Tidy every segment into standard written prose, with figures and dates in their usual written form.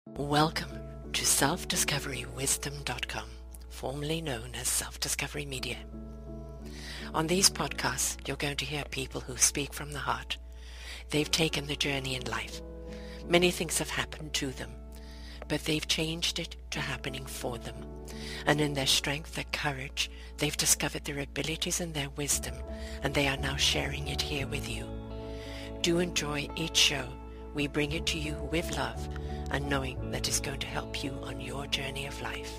Welcome to selfdiscoverywisdom.com, formerly known as Self-Discovery Media. On these podcasts, you're going to hear people who speak from the heart. They've taken the journey in life. Many things have happened to them, but they've changed it to happening for them. And in their strength, their courage, they've discovered their abilities and their wisdom, and they are now sharing it here with you. Do enjoy each show. We bring it to you with love and knowing that it's going to help you on your journey of life.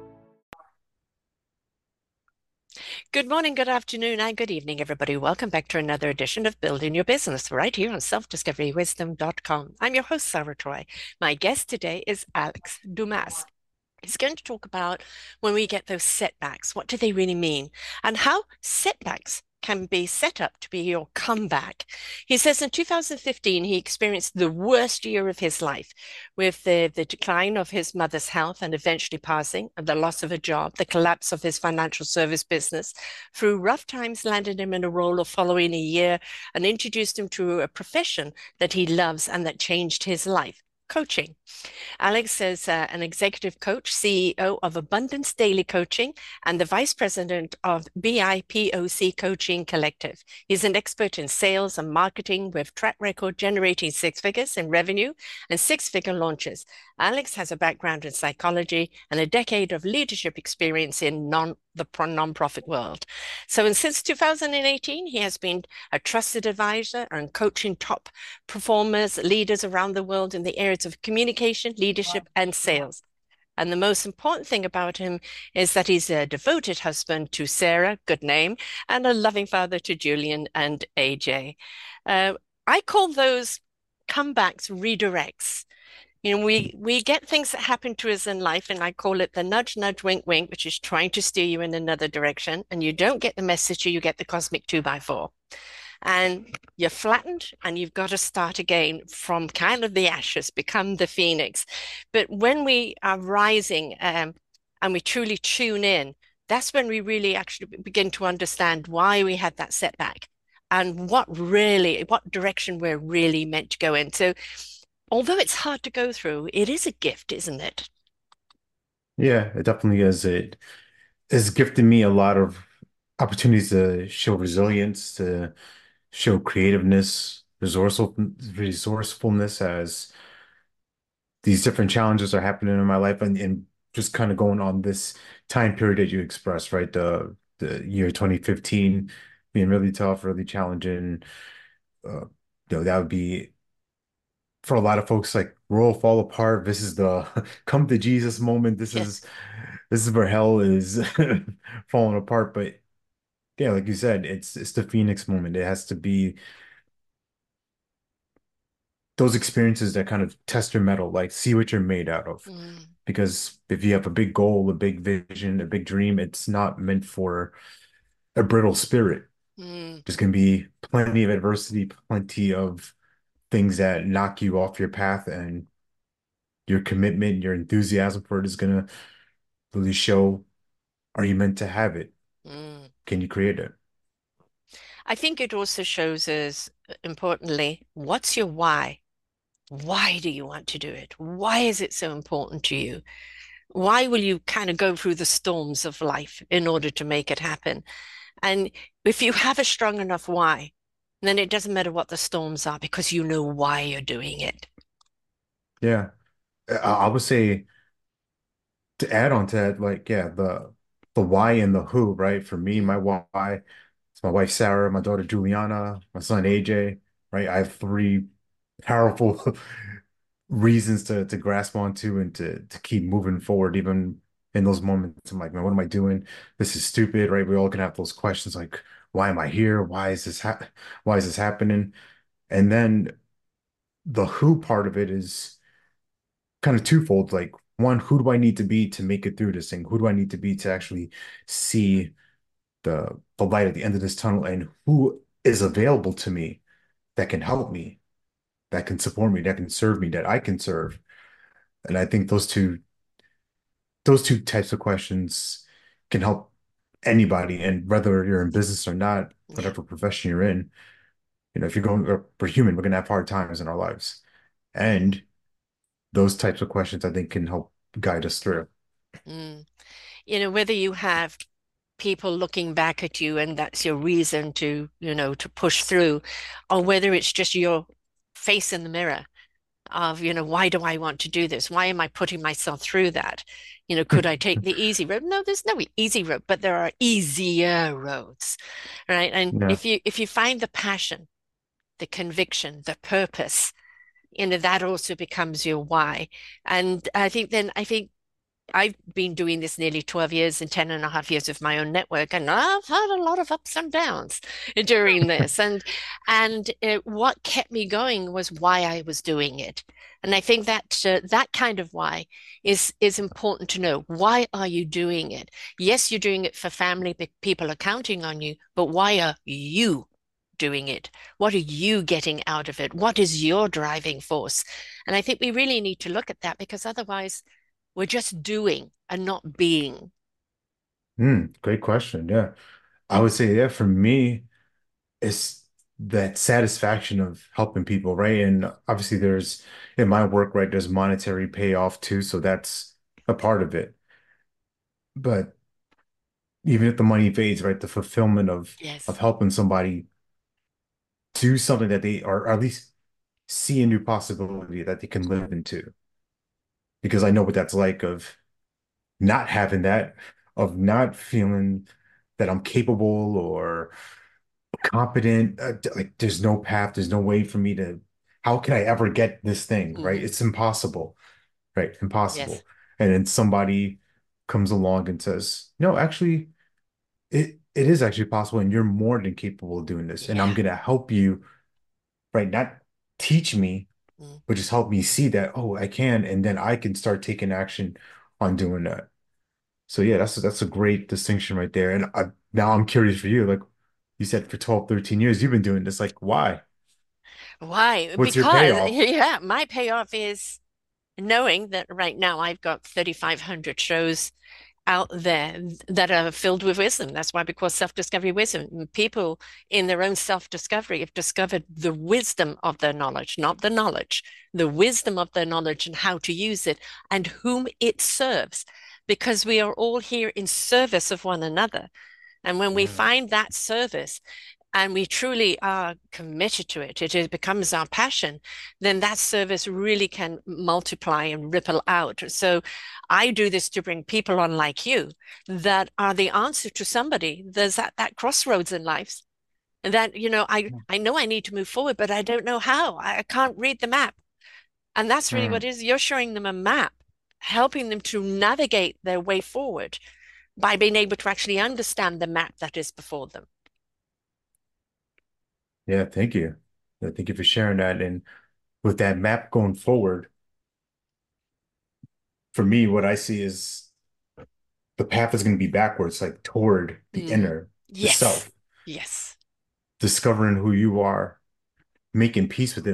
Good morning, good afternoon, and good evening, everybody. Welcome back to another edition of Building Your Business right here on selfdiscoverywisdom.com. I'm your host, Sarah Troy. My guest today is Alex Dumas. He's going to talk about when we get those setbacks, what do they really mean, and how setbacks can be set up to be your comeback. He says in 2015, he experienced the worst year of his life with the decline of his mother's health and eventually passing, and the loss of a job, the collapse of his financial service business. Through rough times, landed him in a role of following a year and introduced him to a profession that he loves and that changed his life. Coaching. Alex is an executive coach, CEO of Abundance Daily Coaching, and the vice president of BIPOC Coaching Collective. He's an expert in sales and marketing with track record generating six figures in revenue and six-figure launches. Alex has a background in psychology and a decade of leadership experience in the nonprofit world. So, and since 2018, he has been a trusted advisor and coaching top performers, leaders around the world in the areas of communication, leadership, and sales. And the most important thing about him is that he's a devoted husband to Sarah, good name, and a loving father to Julian and AJ. I call those comebacks redirects. You know, we get things that happen to us in life, and I call it the nudge, nudge, wink, wink, which is trying to steer you in another direction. And you don't get the message, you get the cosmic 2x4. And you're flattened, and you've got to start again from kind of the ashes, become the phoenix. But when we are rising and we truly tune in, that's when we really actually begin to understand why we had that setback and what direction we're really meant to go in. So although it's hard to go through, it is a gift, isn't it? Yeah, it definitely is. It has gifted me a lot of opportunities to show resilience, to show creativeness, resourcefulness as these different challenges are happening in my life and just kind of going on this time period that you expressed, right? The year 2015 being really tough, really challenging. Uh, that would be for a lot of folks like world fall apart. This is the come to Jesus moment. This Yeah. is this is where hell is falling apart. But yeah, like you said, it's the Phoenix moment. It has to be those experiences that kind of test your mettle, like see what you're made out of. Mm, Because if you have a big goal, a big vision, a big dream, it's not meant for a brittle spirit. mm, There's going to be plenty of adversity, plenty of things that knock you off your path, and your commitment, your enthusiasm for it is going to really show, are you meant to have it? mm. Can you create it? I think it also shows us, importantly, what's your why? Why do you want to do it? Why is it so important to you? Why will you kind of go through the storms of life in order to make it happen? And if you have a strong enough why, then it doesn't matter what the storms are because you know why you're doing it. Yeah. I would say to add on to that, like, yeah, the why and the who, right? For me, Mm, my why, it's my wife Sarah, my daughter Juliana, my son AJ, right? I have three powerful reasons to grasp onto and to keep moving forward, even in those moments. I'm like, man, what am I doing? This is stupid, right? We all can have those questions like, why am I here? Why is this happening? And then the who part of it is kind of twofold. Like, one, who do I need to be to make it through this thing? Who do I need to be to actually see the light at the end of this tunnel? And who is available to me that can help me, that can support me, that can serve me, that I can serve? And I think those two types of questions can help anybody. And whether you're in business or not, yeah. whatever profession you're in, if you're going, we're human, we're gonna have hard times in our lives. And those types of questions I think can help guide us through. Mm. Whether you have people looking back at you and that's your reason to, to push through, or whether it's just your face in the mirror of, why do I want to do this? Why am I putting myself through that? Could I take the easy road? No, there's no easy road, but there are easier roads, right? And Yeah. if you find the passion, the conviction, the purpose, that also becomes your why. And I think I've been doing this nearly 12 years and 10 and a half years of my own network, and I've had a lot of ups and downs during this. And what kept me going was why I was doing it. And I think that that kind of why is important to know. Why are you doing it? Yes, you're doing it for family, people are counting on you, but why are you doing it? What are you getting out of it? What is your driving force? And I think we really need to look at that because otherwise, we're just doing and not being. Great question. Yeah. I would say, yeah, for me, it's that satisfaction of helping people, right? And obviously there's in my work, right, there's monetary payoff too, so that's a part of it. But even if the money fades, right, the fulfillment of Yes. helping somebody do something that they are, or at least see a new possibility that they can live into. Because I know what that's like of not having that, of not feeling that I'm capable or competent. Like there's no path, there's no way for me to, how can I ever get this thing, right? Hmm. It's impossible, right? Yes. Impossible. And then somebody comes along and says, no, actually, it is actually possible, and you're more than capable of doing this. And I'm Yeah. gonna help you, right? Not teach me, Mm. but just help me see that, oh, I can, and then I can start taking action on doing that. So yeah, that's a great distinction right there. And now I'm curious for you, like you said, for 12, 13 years, you've been doing this. Like, why? Why? What's your Because, payoff? yeah, my payoff is knowing that right now I've got 3,500 shows out there that are filled with wisdom. That's why we call self-discovery wisdom. People in their own self-discovery have discovered the wisdom of their knowledge, not the knowledge, the wisdom of their knowledge and how to use it and whom it serves, because we are all here in service of one another. And when we Yeah. find that service and we truly are committed to it, it becomes our passion, then that service really can multiply and ripple out. So I do this to bring people on like you that are the answer to somebody. There's that crossroads in life. And that, I know I need to move forward, but I don't know how. I can't read the map. And that's really what Mm. it is. You're showing them a map, helping them to navigate their way forward by being able to actually understand the map that is before them. Yeah, thank you. Yeah, thank you for sharing that. And with that map going forward, for me, what I see is the path is going to be backwards, like toward the Mm. inner, the Yes. self, Yes. discovering who you are, making peace with it,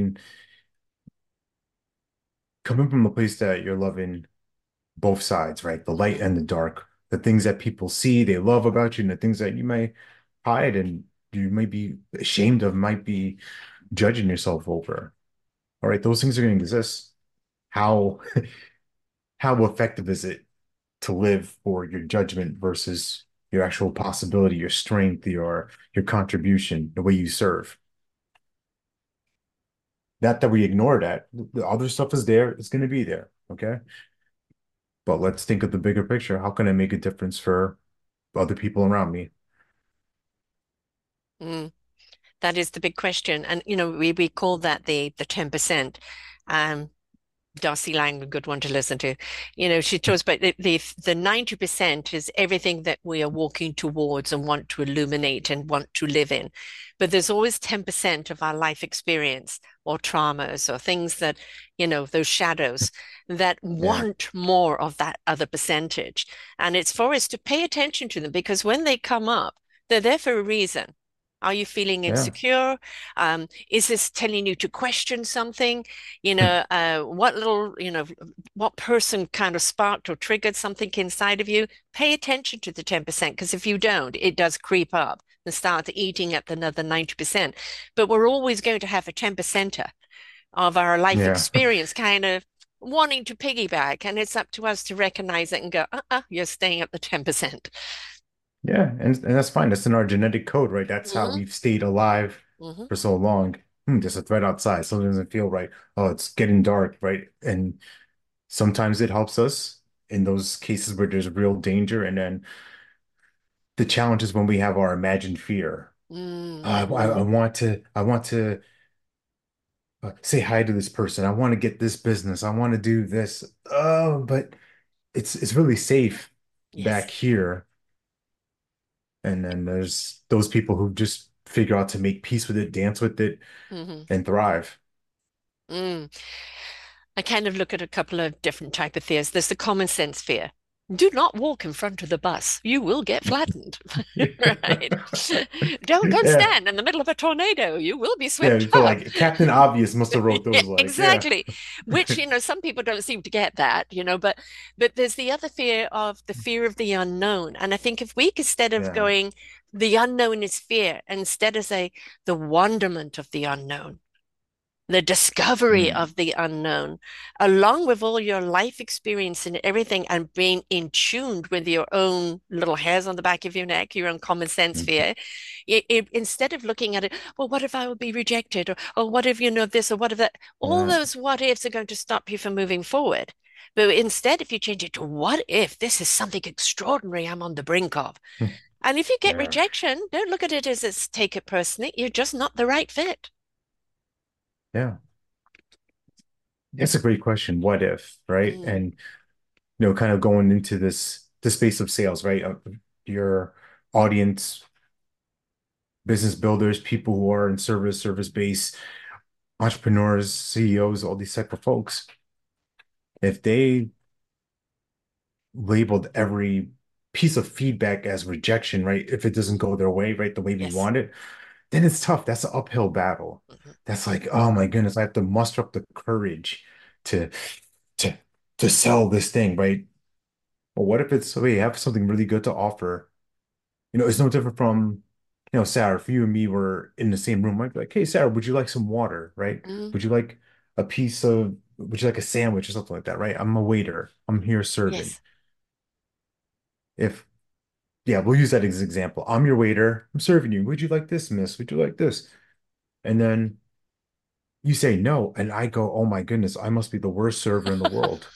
coming from a place that you're loving both sides, right? The light and the dark, the things that people see, they love about you, and the things that you may hide and you may be ashamed of, might be judging yourself over. All right, those things are going to exist. How how effective is it to live for your judgment versus your actual possibility, your strength, your contribution, the way you serve? Not that we ignore that. The other stuff is there, it's going to be there. Okay. But let's think of the bigger picture. How can I make a difference for other people around me? Mm. That is the big question. And we call that the 10%. Um, Darcy Lang, a good one to listen to. She talks about the 90% is everything that we are walking towards and want to illuminate and want to live in. But there's always 10% of our life experience or traumas or things that, those shadows that Yeah. want more of that other percentage. And it's for us to pay attention to them because when they come up, they're there for a reason. Are you feeling Yeah. insecure? Is this telling you to question something? What little, what person kind of sparked or triggered something inside of you? Pay attention to the 10% because if you don't, it does creep up and start eating at another 90%. But we're always going to have a 10%er of our life Yeah. experience kind of. wanting to piggyback, and it's up to us to recognize it and go, you're staying at the 10%. Yeah, and that's fine. That's in our genetic code, right? That's how Hmm. we've stayed alive Hmm. for so long. There's a threat outside. Something doesn't feel right. Oh, it's getting dark, right? And sometimes it helps us in those cases where there's real danger. And then the challenge is when we have our imagined fear. I Mm-hmm. want to say hi to this person. I want to get this business. I want to do this. Oh, but it's really safe Yes. back here. And then there's those people who just figure out to make peace with it, dance with it, Hmm. and thrive. Mm. I kind of look at a couple of different type of fears. There's the common sense fear. Do not walk in front of the bus. You will get flattened. Right? Don't Yeah, stand in the middle of a tornado. You will be yeah. swept You feel up. like Captain Obvious must have wrote Yeah, those, like, yeah, exactly. Which, some people don't seem to get that, but there's the other fear of the fear of the unknown. And I think if we, instead of yeah, going, the unknown is fear, instead of say the wonderment of the unknown, the discovery mm, of the unknown, along with all your life experience and everything, and being in tune with your own little hairs on the back of your neck, your own common sense mm, fear, instead of looking at it, well, what if I will be rejected? Or what if this, or what if that? All yeah, those what ifs are going to stop you from moving forward. But instead, if you change it to what if this is something extraordinary I'm on the brink of? And if you get yeah, rejection, don't look at it as it's take it personally. You're just not the right fit. yeah. That's a great question. What if, right? Mm, And kind of going into the space of sales, right? Your audience, business builders, people who are in service based, entrepreneurs, CEOs, all these type of folks. If they labeled every piece of feedback as rejection, right? If it doesn't go their way, right, the way we yes. want it, then it's tough. That's an uphill battle. Mhm. That's like, oh my goodness, I have to muster up the courage to to to sell this thing, right? But what if it's, we have something really good to offer? It's no different from, Sarah, if you and me were in the same room, I'd be like, hey, Sarah, would you like some water, right? Mm, Would you like would you like a sandwich or something like that, right? I'm a waiter. I'm here serving. yes. If Yeah, we'll use that as an example. I'm your waiter. I'm serving you. Would you like this, miss? Would you like this? And then you say no, and I go, oh my goodness, I must be the worst server in the world.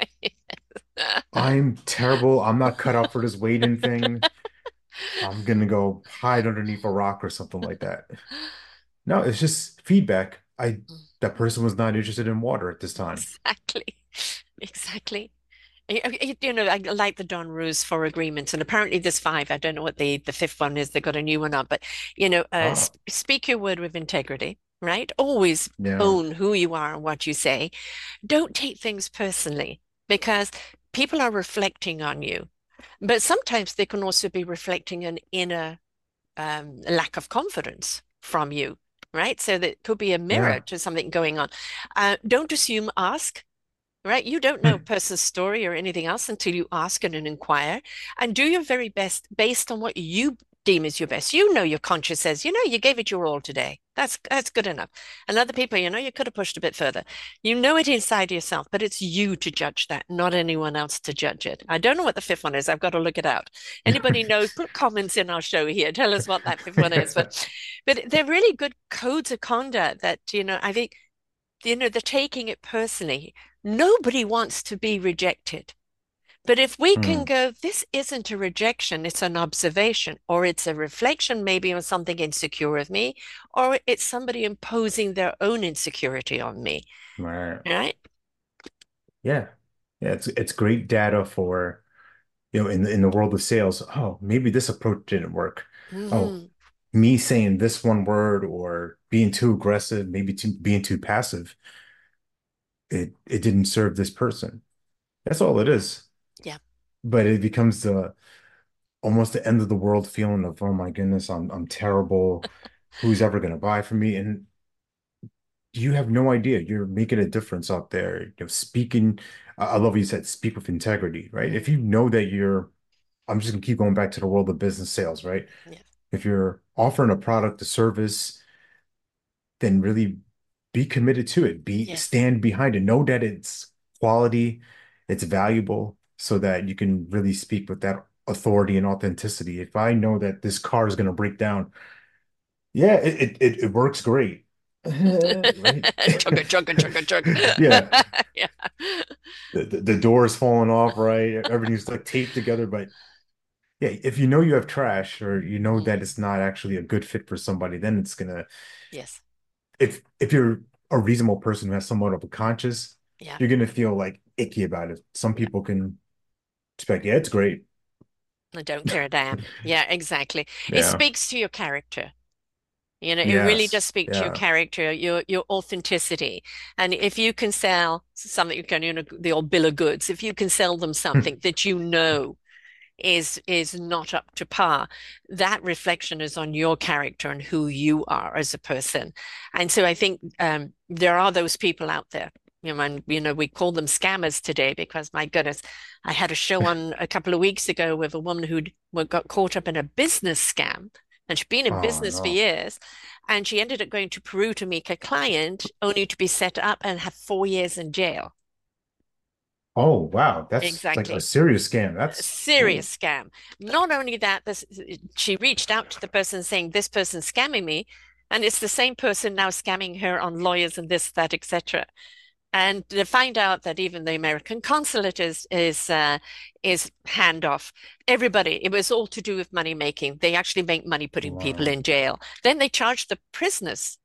I'm terrible. I'm not cut out for this waiting thing. I'm gonna go hide underneath a rock or something like that. No, it's just feedback. That person was not interested in water at this time. Exactly. Exactly. I like the Don Ruse four agreements, and apparently there's five. I don't know what the fifth one is. They got a new one up, but Ah, sp speak your word with integrity, right? Always yeah. own who you are and what you say. Don't take things personally because people are reflecting on you, but sometimes they can also be reflecting an inner lack of confidence from you, right? So that could be a mirror Yeah. to something going on. Don't assume, ask. Right? You don't know a Hmm. person's story or anything else until you ask and inquire, and do your very best based on what you deem is your best. Your conscience says, you gave it your all today. That's good enough. And other people, you could have pushed a bit further. You know it inside yourself, but it's you to judge that, not anyone else to judge it. I don't know what the fifth one is. I've got to look it out. Anybody knows, put comments in our show here. Tell us what that fifth one is. But they're really good codes of conduct that, I think they're taking it personally. Nobody wants to be rejected. But if we can Hmm. go, this isn't a rejection, it's an observation, or it's a reflection maybe on something insecure of me, or it's somebody imposing their own insecurity on me, Right. right? Yeah. Yeah, it's great data for, in the world of sales. Oh, maybe this approach didn't work. Oh, Hmm. me saying this one word or being too aggressive, maybe being too passive, it didn't serve this person. That's all it is. Yeah. But it becomes the almost the end of the world feeling of, oh my goodness, I'm terrible. Who's ever gonna buy from me? And you have no idea. You're making a difference out there. Speaking, I love what you said, speak with integrity, right? If Mm. you know that I'm just gonna keep going back to the world of business sales, right? Yeah. If you're offering a product, a service, then really be committed to it. Yes. Stand behind it. Know that it's quality, it's valuable, so that you can really speak with that authority and authenticity. If I know that this car is going to break down, yeah, it works great. Right? Chugga, chugga, chugga, Yeah. chugga. Yeah. The door is falling off, right? Everything's like taped together, but yeah, if you know you have trash, or you know that Mm, it's not actually a good fit for somebody, then it's gonna, yes. if you're a reasonable person who has somewhat of a conscience, Yeah. you're gonna feel like icky about it. Some Yeah. people can expect, yeah, it's great. I don't care a damn. Yeah, exactly. It Yeah. speaks to your character. You know, it really does Yes. speak to your Yeah. character, your authenticity. And if you can sell something, you can, the old bill of goods, if you can sell them something that you know is not up to par, that reflection is on your character and who you are as a person. And so I think there are those people out there. And we call them scammers today because my goodness, I had a show on a couple of weeks ago with a woman who got caught up in a business scam, and she'd been in Oh business for no. years, and she ended up going to Peru to meet a client, only to be set up and have 4 years in jail. Oh wow. That's like a Exactly. serious scam. That's ooh. Serious scam. Not only that, she reached out to the person saying, "This person's scamming me," and it's the same person now scamming her on lawyers and this, that, etc. And to find out that even the American consulate is hand off. Everybody, it was all to do with money making. They actually make money putting people Wow. in jail. Then they charge the prisoners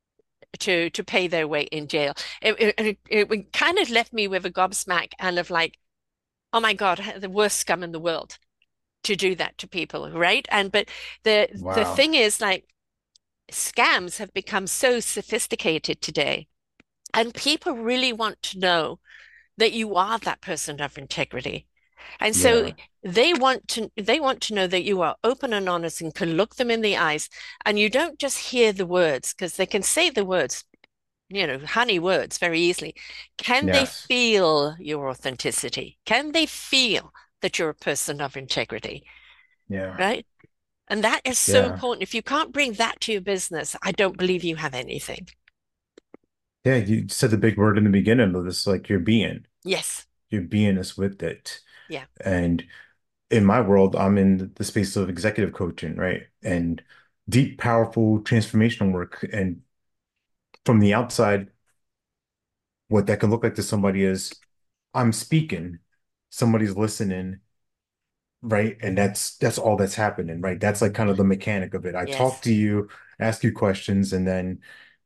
to pay their way in jail. It kind of left me with a gobsmack and of like, oh my God, the worst scum in the world to do that to people, right? And but the Wow. thing is, like, scams have become so sophisticated today, and people really want to know that you are that person of integrity. And so Yeah. they want to know that you are open and honest and can look them in the eyes, and you don't just hear the words, because they can say the words, honey words very easily. Can they Yes. feel your authenticity? Can they feel that you're a person of integrity? Yeah. Right? And that is so Yeah. important. If you can't bring that to your business, I don't believe you have anything. Yeah. You said the big word in the beginning of this, like Yes. your being is with it. Yeah. And in my world, I'm in the space of executive coaching, right? And deep, powerful transformational work. And from the outside, what that can look like to somebody is, I'm speaking, somebody's listening, right? And that's all that's happening, right? That's like kind of the mechanic of it. I talk Yes. to you, ask you questions, and then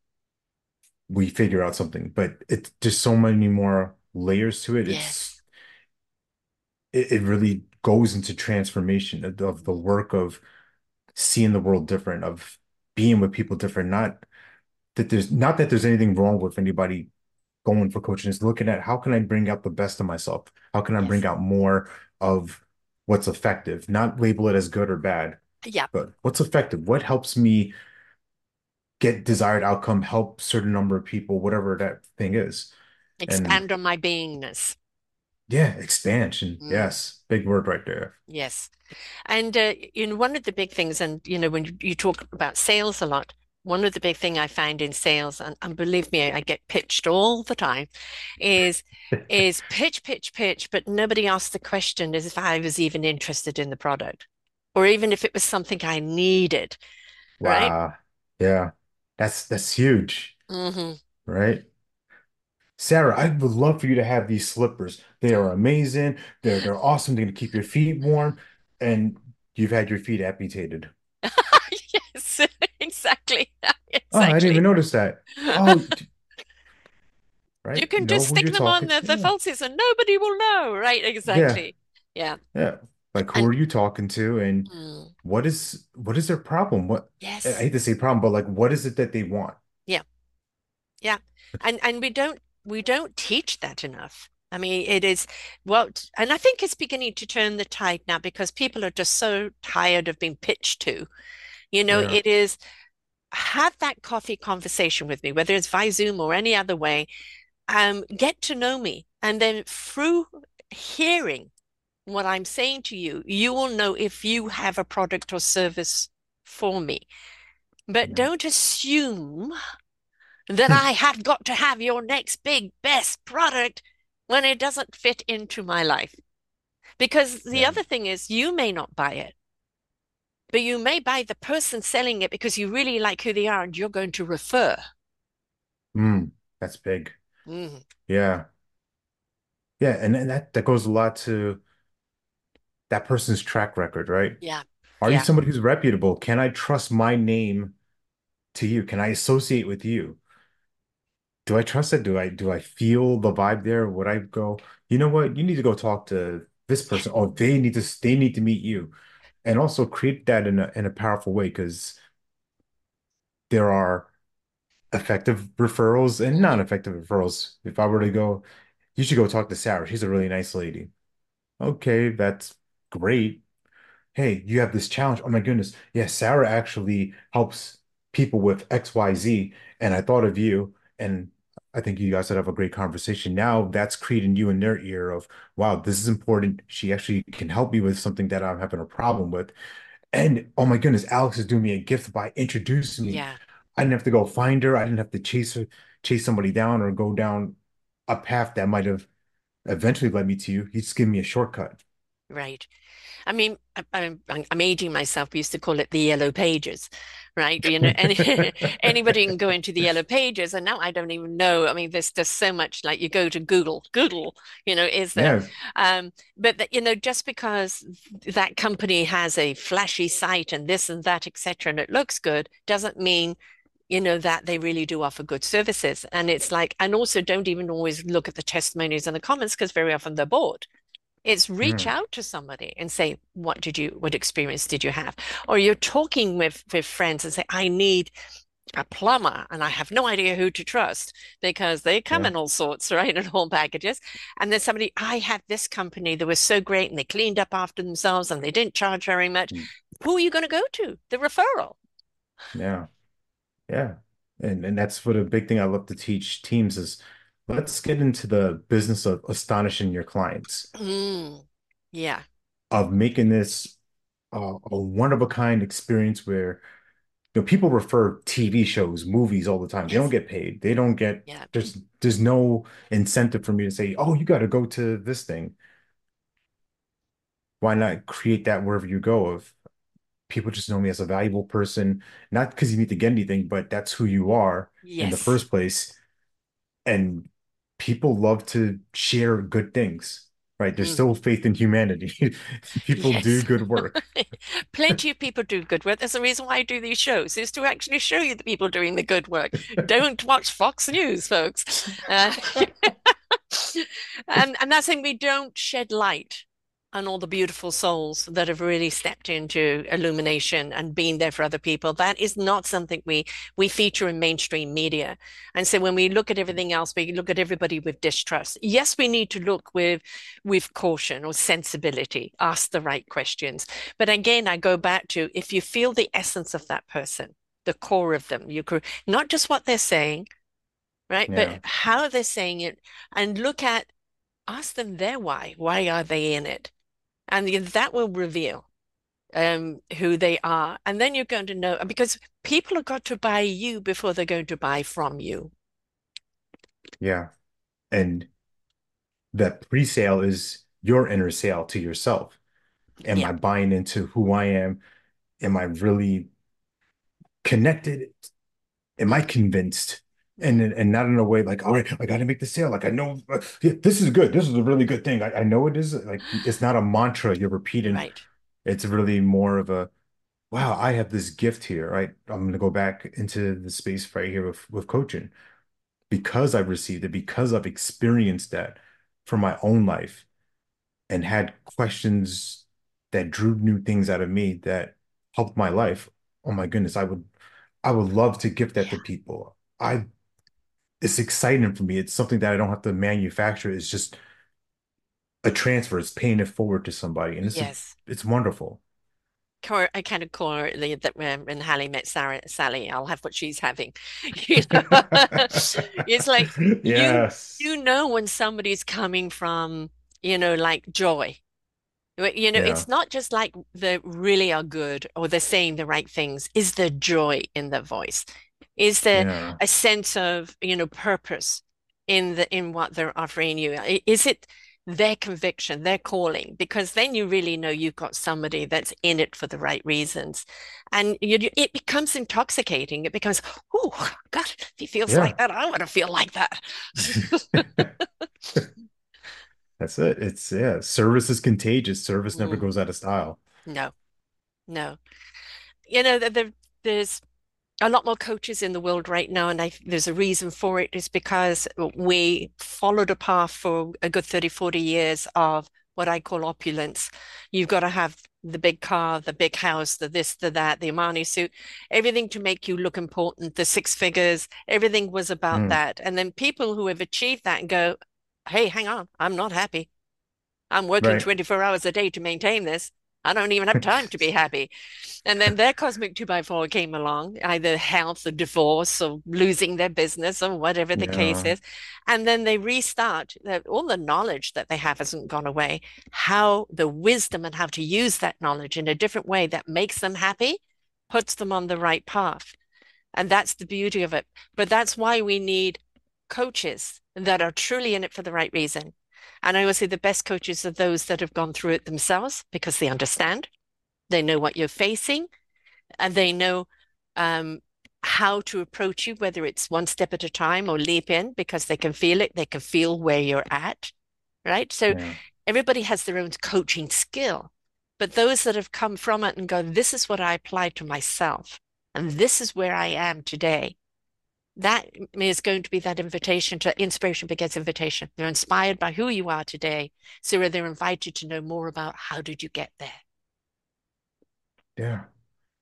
we figure out something. But it's just so many more layers to it. Yes. It really goes into transformation of the work of seeing the world different, of being with people different. Not that there's anything wrong with anybody going for coaching. It's looking at, how can I bring out the best of myself? How can I bring Yes. out more of what's effective? Not label it as good or bad, Yeah. but what's effective? What helps me get desired outcome, help certain number of people, whatever that thing is. And Expand on my beingness. yeah, expansion. Mm, Yes, big word right there. yes. And one of the big things, and when you talk about sales a lot, one of the big thing I find in sales, and believe me, I get pitched all the time, is is pitch, pitch, pitch, but nobody asks the question as if I was even interested in the product, or even if it was something I needed, right? Wow. Yeah. That's huge, Hmm. right? Sarah, I would love for you to have these slippers. They are amazing. They're awesome. They're gonna keep your feet warm, and you've had your feet amputated. Yes, exactly. Oh, I didn't even Exactly. notice that. Oh, You right. can Know just who stick you're them on talking the to. falsies and nobody will know, right? Yeah. Exactly. Yeah. Yeah. Like, who And are you talking to, and mm, what is their problem? I yes. hate to say problem, but like, what is it that they want? Yeah. Yeah. And we don't teach that enough. I mean, it is and I think it's beginning to turn the tide now because people are just so tired of being pitched to. Yeah. It is have that coffee conversation with me, whether it's via Zoom or any other way. Get to know me. And then through hearing what I'm saying to you, you will know if you have a product or service for me. But don't assume that I have got to have your next big best product when it doesn't fit into my life. Because the Yeah. other thing is, you may not buy it, but you may buy the person selling it because you really like who they are and you're going to refer. Mm, that's big. Mm, Yeah. Yeah. And that goes a lot to that person's track record, right? yeah, Are you yeah, somebody who's reputable? Can I trust my name to you? Can I associate with you? Do I trust it? Do I feel the vibe there? Would I go, you know what? You need to go talk to this yeah, person. Oh, they need to meet you. And also create that in a powerful way because there are effective referrals and mhm, non-effective referrals. If I were to go, you should go talk to Sarah. She's a really nice lady. Okay, that's great. Hey, you have this challenge. Oh my goodness. Yeah, Sarah actually helps people with XYZ. And I thought of you. And I think you guys would have a great conversation. Now that's creating you in their ear of, wow, this is important. She actually can help me with something that I'm having a problem with. And oh my goodness, Alex is doing me a gift by introducing me. yeah, I didn't have to go find her. I didn't have to chase somebody down or go down a path that might have eventually led me to you. He just gave me a shortcut. right. I mean, I'm aging myself. We used to call it the yellow pages, right? Anybody can go into the yellow pages, and now I don't even know. I mean, there's so much. Like you go to Google, is there? Yeah. But just because that company has a flashy site and this and that, etc., and it looks good, doesn't mean that they really do offer good services. And it's like, and also don't even always look at the testimonies and the comments because very often they're bored. It's reach Mm, out to somebody and say, what experience did you have? Or you're talking with friends and say, I need a plumber and I have no idea who to trust because they come yeah. in all sorts, right? In all packages. And then somebody, I had this company that was so great and they cleaned up after themselves and they didn't charge very much. Mm, Who are you going to go to? The referral. yeah. Yeah. And that's what a big thing I love to teach teams is let's get into the business of astonishing your clients, Mm, yeah. of making this a one of a kind experience where people refer TV shows, movies all the time. They don't Yes. get paid. They don't get Yeah. there's no incentive for me to say, oh, you got to go to this thing. Why not create that wherever you go? Of people just know me as a valuable person, not because you need to get anything, but that's who you are in the Yes. first place. And people love to share good things, right? There's Mm, still faith in humanity. People do yes. good work. Plenty of people do good work. There's a reason why I do these shows, is to actually show you the people doing the good work. Don't watch Fox News, folks. And that's saying we don't shed light on all the beautiful souls that have really stepped into illumination and been there for other people. That is not something we feature in mainstream media. And so when we look at everything else, we look at everybody with distrust. Yes, we need to look with caution or sensibility, ask the right questions. But again, I go back to if you feel the essence of that person, the core of them, not just what they're saying, right? But Yeah, how they're saying it and ask them their why. Why are they in it? And that will reveal who they are. And then you're going to know, because people have got to buy you before they're going to buy from you. yeah. And that pre-sale is your inner sale to yourself. Am Yeah. I buying into who I am? Am I really connected? Am I Mm, convinced? And mm, and not in a way like, all right, I got to make the sale. Like I know yeah, this is good. This is a really good thing. I know it is. Like it's not a mantra you're repeating. right. It's really more of a wow, I have this gift here, right? I'm going to go back into the space right here with coaching because I've received it, because I've experienced that for my own life and had questions that drew new things out of me that helped my life. Oh my goodness, I would love to gift that to Yeah. people. It's exciting for me. It's something that I don't have to manufacture. It's just a transfer. It's paying it forward to somebody, and Yes. it's wonderful. I kind of call her that when Hallie met Sally, I'll have what she's having. You know, it's like Yes. you know when somebody's coming from, like joy. Yeah. It's not just like they really are good or they're saying the right things. Is there joy in their voice? Is there Yeah. a sense of, purpose in what they're offering you? Is it their conviction, their calling? Because then you really know you've got somebody that's in it for the right reasons. And it becomes intoxicating. It becomes, oh, God, if he feels like Yeah. that, I want to feel like that. That's it. It's yeah, service is contagious. Service never Mm, goes out of style. no, no. There's a lot more coaches in the world right now, and there's a reason for it. Is because we followed a path for a good 30, 40 years of what I call opulence. You've got to have the big car, the big house, the this, the that, the Armani suit, everything to make you look important, the six figures, everything was about Mm, that. And then people who have achieved that go, hey, hang on, I'm not happy. I'm working right. 24 hours a day to maintain this. I don't even have time to be happy. And then their cosmic two by four came along, either health or divorce or losing their business or whatever the case Yeah. is. And then they restart. All the knowledge that they have hasn't gone away. How the wisdom and how to use that knowledge in a different way that makes them happy puts them on the right path. And that's the beauty of it. But that's why we need coaches that are truly in it for the right reason. And I always say the best coaches are those that have gone through it themselves because they understand, they know what you're facing, and they know um, how to approach you, whether it's one step at a time or leap in because they can feel it, they can feel where you're at, right? So Yeah. everybody has their own coaching skill, but those that have come from it and go, this is what I applied to myself, and this is where I am today. That is going to be that invitation to inspiration begets invitation. They're inspired by who you are today. So they're invited to know more about how did you get there? Yeah.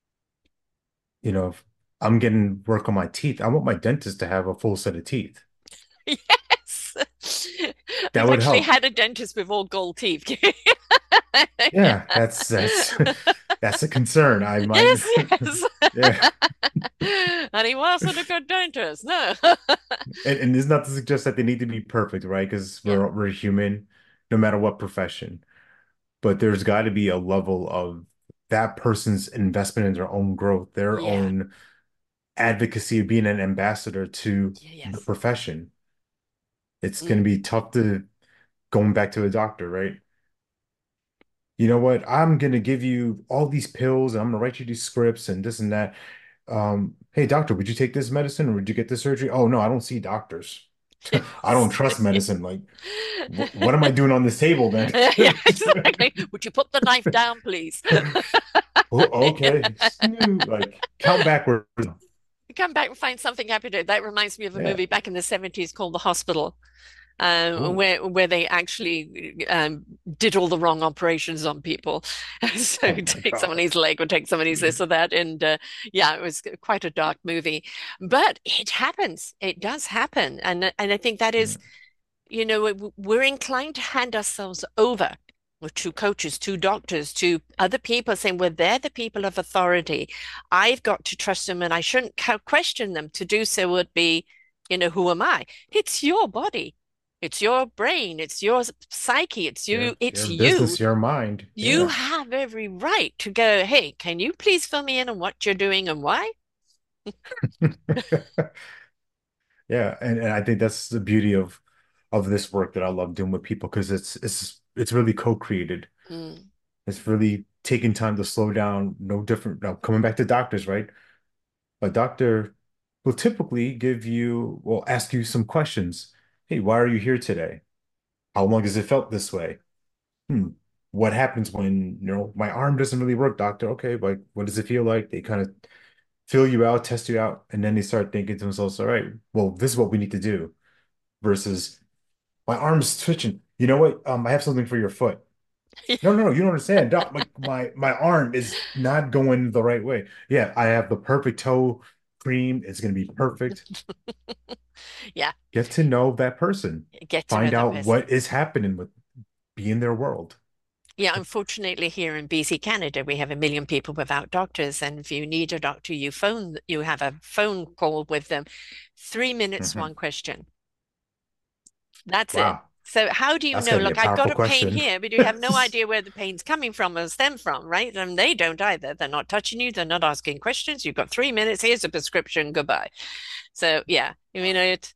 If I'm getting work on my teeth, I want my dentist to have a full set of teeth. Yes. That I've would actually help. had a dentist with all gold teeth. Yeah, that's that's a concern. I might Yes, yes. yeah. And he wasn't a good dentist. No. And it's not to suggest that they need to be perfect, right? Because Yeah. we're human, no matter what profession. But there's got to be a level of that person's investment in their own growth, their Yeah. own advocacy of being an ambassador to the Yes. profession. It's going to Mm. be tough to going back to a doctor, right? You know what? I'm going to give you all these pills and I'm going to write you these scripts and this and that. Hey, doctor, would you take this medicine or would you get this surgery? Oh, no, I don't see doctors. I don't Yes. trust medicine. Like, what am I doing on this table then? Yeah, exactly. Would you put the knife down, please? Oh, okay. Like, count backwards. Come back and find something happy to. That reminds me of a Yeah. movie back in the 70s called The Hospital, Oh, where they actually did all the wrong operations on people. So oh my take God. somebody's leg or take somebody's this or that. And yeah, it was quite a dark movie. But it happens. It does happen. And I think that is, we're inclined to hand ourselves over to coaches, to doctors, to other people saying, well, they're the people of authority. I've got to trust them and I shouldn't question them. To do so would be, who am I? It's your body. It's your brain. It's your psyche. It's you. It's Your you. business, your mind. You Yeah. have every right to go, hey, can you please fill me in on what you're doing and why? Yeah, and I think that's the beauty of this work that I love doing with people because it's really co-created. Mm, It's really taking time to slow down, no different. Now, coming back to doctors, right? A doctor will typically will ask you some questions. Hey, why are you here today? How long has it felt this way? Hmm. What happens when, my arm doesn't really work, doctor? Okay, like what does it feel like? They kind of feel you out, test you out, and then they start thinking to themselves, all right, well, this is what we need to do versus my arm's twitching. You know what? I have something for your foot. No, no, no, you don't understand. Doc, my arm is not going the right way. Yeah, I have the perfect toe cream. It's gonna be perfect. yeah, Get to know that person. get to know Find that out person. what is happening with be in their world. Yeah, unfortunately, here in BC, Canada, we have 1 million people without doctors. And if you need a doctor, you have a phone call with them. 3 minutes, Mhm. one question. That's it. Wow, So how do you that's know? gonna be a Look, I've got powerful a pain question. here, but you have no idea where the pain's coming from or stem from, right? And they don't either. They're not touching you. They're not asking questions. You've got 3 minutes. Here's a prescription. Goodbye. So yeah,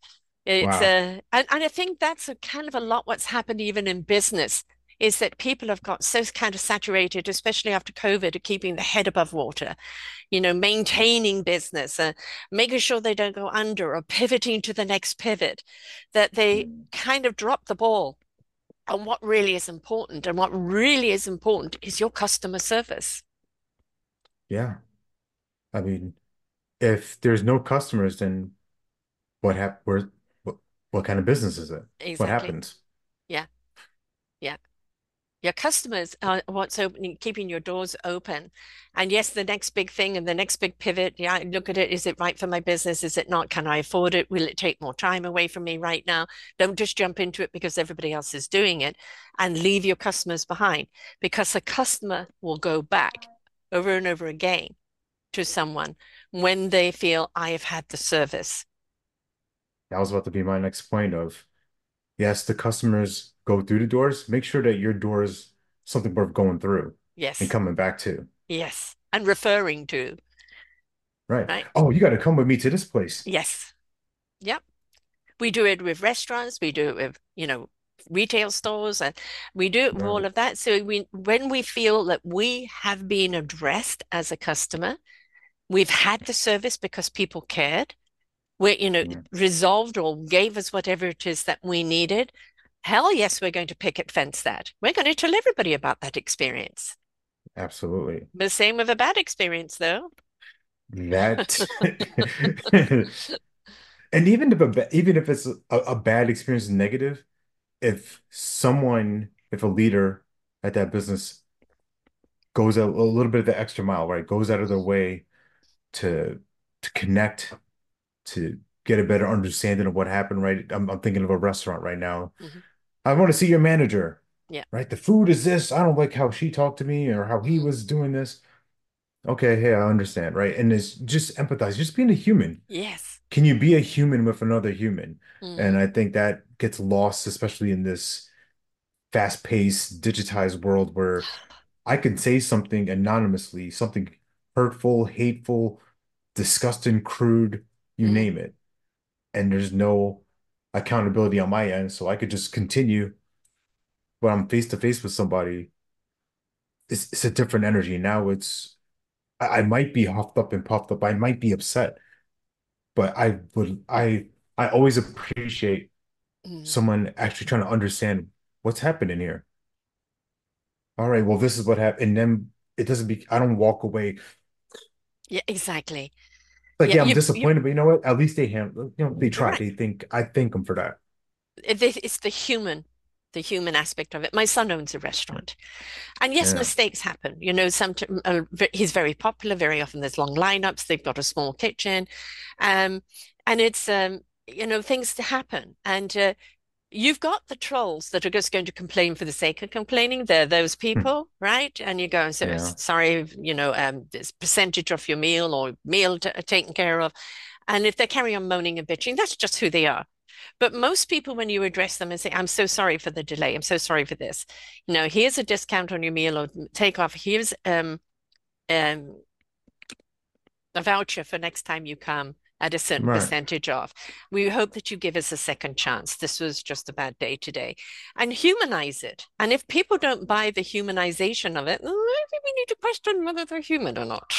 It's Wow. and I think that's a kind of a lot what's happened even in business is that people have got so kind of saturated, especially after COVID, of keeping the head above water, maintaining business, making sure they don't go under or pivoting to the next pivot, that they kind of drop the ball on what really is important. And what really is important is your customer service. Yeah. I mean, if there's no customers, then what, what kind of business is it? What Exactly. happens? Yeah. Yeah. Your customers are what's opening, keeping your doors open. And yes, the next big thing and the next big pivot, yeah, look at it. Is it right for my business? Is it not? Can I afford it? Will it take more time away from me right now? Don't just jump into it because everybody else is doing it and leave your customers behind because a customer will go back over and over again to someone when they feel I have had the service. That was about to be my next point of, yes, the customers go through the doors. Make sure that your door is something worth going through and Yes, coming back to. yes. And referring to, Right. right? Oh, you got to come with me to this place. Yes. Yep. We do it with restaurants, we do it with, retail stores, and we do it with all Right. of that. So when we feel that we have been addressed as a customer, we've had the service because people cared, we Right. resolved or gave us whatever it is that we needed. Hell yes, we're going to picket fence that. We're going to tell everybody about that experience. Absolutely. The same with a bad experience, though. That and even if it's a bad experience negative, if a leader at that business goes a little bit of the extra mile, right? Goes out of their way to connect, to get a better understanding of what happened, right? I'm thinking of a restaurant right now. Mhm. I want to see your manager, Yeah. right? The food is this. I don't like how she talked to me or how he Mm. was doing this. Okay, hey, I understand, right? And it's just empathize, just being a human. Yes. Can you be a human with another human? And Hmm. I think that gets lost, especially in this fast-paced, digitized world where I can say something anonymously, something hurtful, hateful, disgusting, crude, you Mm. name it. And there's no accountability on my end. So I could just continue when I'm face to face with somebody. It's a different energy. Now I might be huffed up and puffed up. I might be upset, but I always appreciate Mm. someone actually trying to understand what's happening here. All right, well, this is what happened. And then it doesn't be, I don't walk away Yeah, exactly. like, Yeah, yeah, I'm you disappointed, but you know what? At least they handle, they you're tried. right. I thank them for that. It's the human aspect of it. My son owns a restaurant, and yes, Yeah. mistakes happen. He's very popular. Very often, there's long lineups. They've got a small kitchen, um, and it's things to happen. And you've got the trolls that are just going to complain for the sake of complaining. They're those Hmm. people, right? And you go, so Yeah. sorry, this percentage of your meal or meal taken care of. And if they carry on moaning and bitching, that's just who they are. But most people, when you address them and say, I'm so sorry for the delay, I'm so sorry for this, here's a discount on your meal or take off, here's um, a voucher for next time you come at a certain Right. percentage off. We hope that you give us a second chance. This was just a bad day today. And humanize it. And if people don't buy the humanization of it, maybe we need to question whether they're human or not.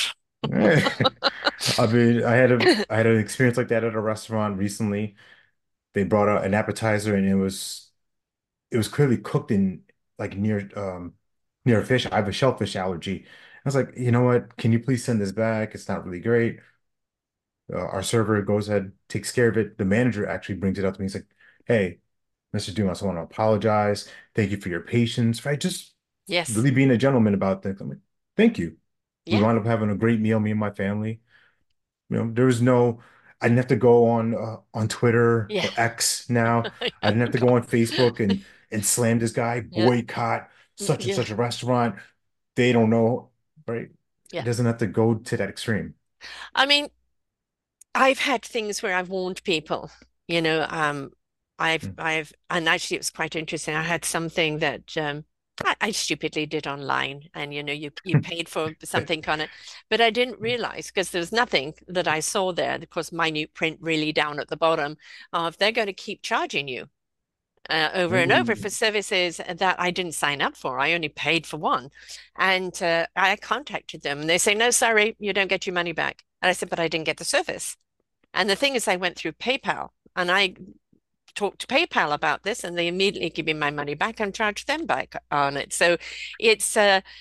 I mean, I had an experience like that at a restaurant recently. They brought out an appetizer and it was clearly cooked in like near a fish. I have a shellfish allergy. I was like, you know what? Can you please send this back? It's not really great. Our server goes ahead, takes care of it. The manager actually brings it up to me. He's like, hey, Mr. Dumas, I want to apologize. Thank you for your patience, right? Just Yes. really being a gentleman about things. I'm like, thank you. We Yeah. wound up having a great meal, me and my family. There was no, I didn't have to go on Twitter Yeah. or X now. I didn't have to God. go on Facebook and slam this guy, Yeah. boycott such and Yeah. such a restaurant. They don't know, right? It Yeah. doesn't have to go to that extreme. I mean, I've had things where I've warned people, and actually it was quite interesting. I had something that I stupidly did online, and you paid for something on it, but I didn't realize because there's nothing that I saw there. Of course, minute print really down at the bottom of they're going to keep charging you over and over for Ooh, services that I didn't sign up for. I only paid for one, and I contacted them, and they say, "No, sorry, you don't get your money back." And I said, "But I didn't get the service." And the thing is, I went through PayPal, and I talk to PayPal about this, and they immediately give me my money back and charge them back on it. So it's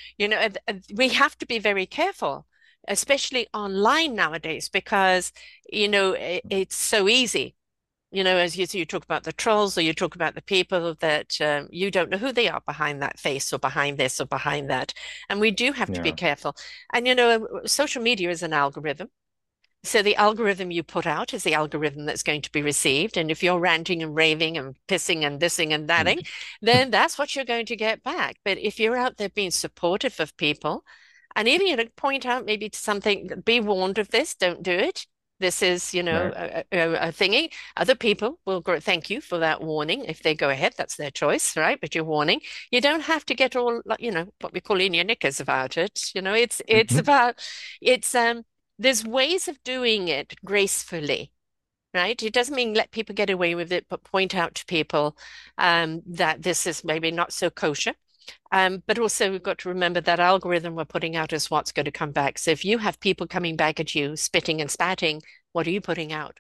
we have to be very careful, especially online nowadays, because it's so easy. As you talk about the trolls, or you talk about the people that you don't know who they are behind that face or behind this or behind that. And we do have to be yeah, careful. And social media is an algorithm. So the algorithm you put out is the algorithm that's going to be received. And if you're ranting and raving and pissing and thising and thatting, then that's what you're going to get back. But if you're out there being supportive of people, and even point out maybe to something, be warned of this, don't do it. This is, right. a thingy. Other people will thank you for that warning. If they go ahead, that's their choice, right? But you're warning. You don't have to get all, like, what we call in your knickers about it. It's Mhm. about, it's there's ways of doing it gracefully, right? It doesn't mean let people get away with it, but point out to people that this is maybe not so kosher. But also, we've got to remember that algorithm we're putting out is what's going to come back. So if you have people coming back at you, spitting and spatting, what are you putting out?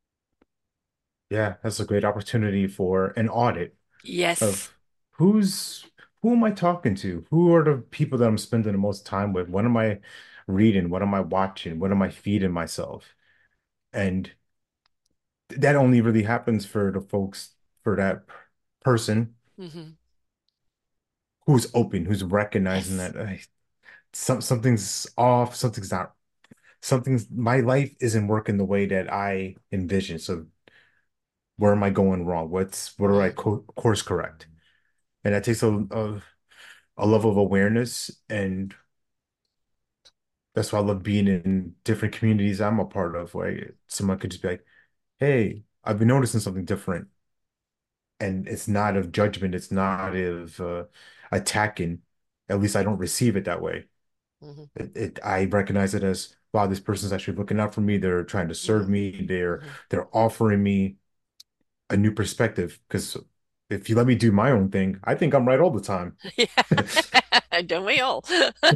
Yeah, that's a great opportunity for an audit Yes. of who's who am I talking to? Who are the people that I'm spending the most time with? What am I reading? What am I watching? What am I feeding myself? And that only really happens for the folks, for that person Hmm. who's open, who's recognizing Yes. that something's off, my life isn't working the way that I envisioned. So where am I going wrong? What do I Mm. course correct? And that takes a level of awareness, and that's why I love being in different communities I'm a part of, where someone could just be like, "Hey, I've been noticing something different," and it's not of judgment, it's not of attacking. At least I don't receive it that way. Hmm. I recognize it as, wow, this person's actually looking out for me. They're trying to serve Hmm. me. They're Hmm. they're offering me a new perspective. Because if you let me do my own thing, I think I'm right all the time. Yeah. Don't we all?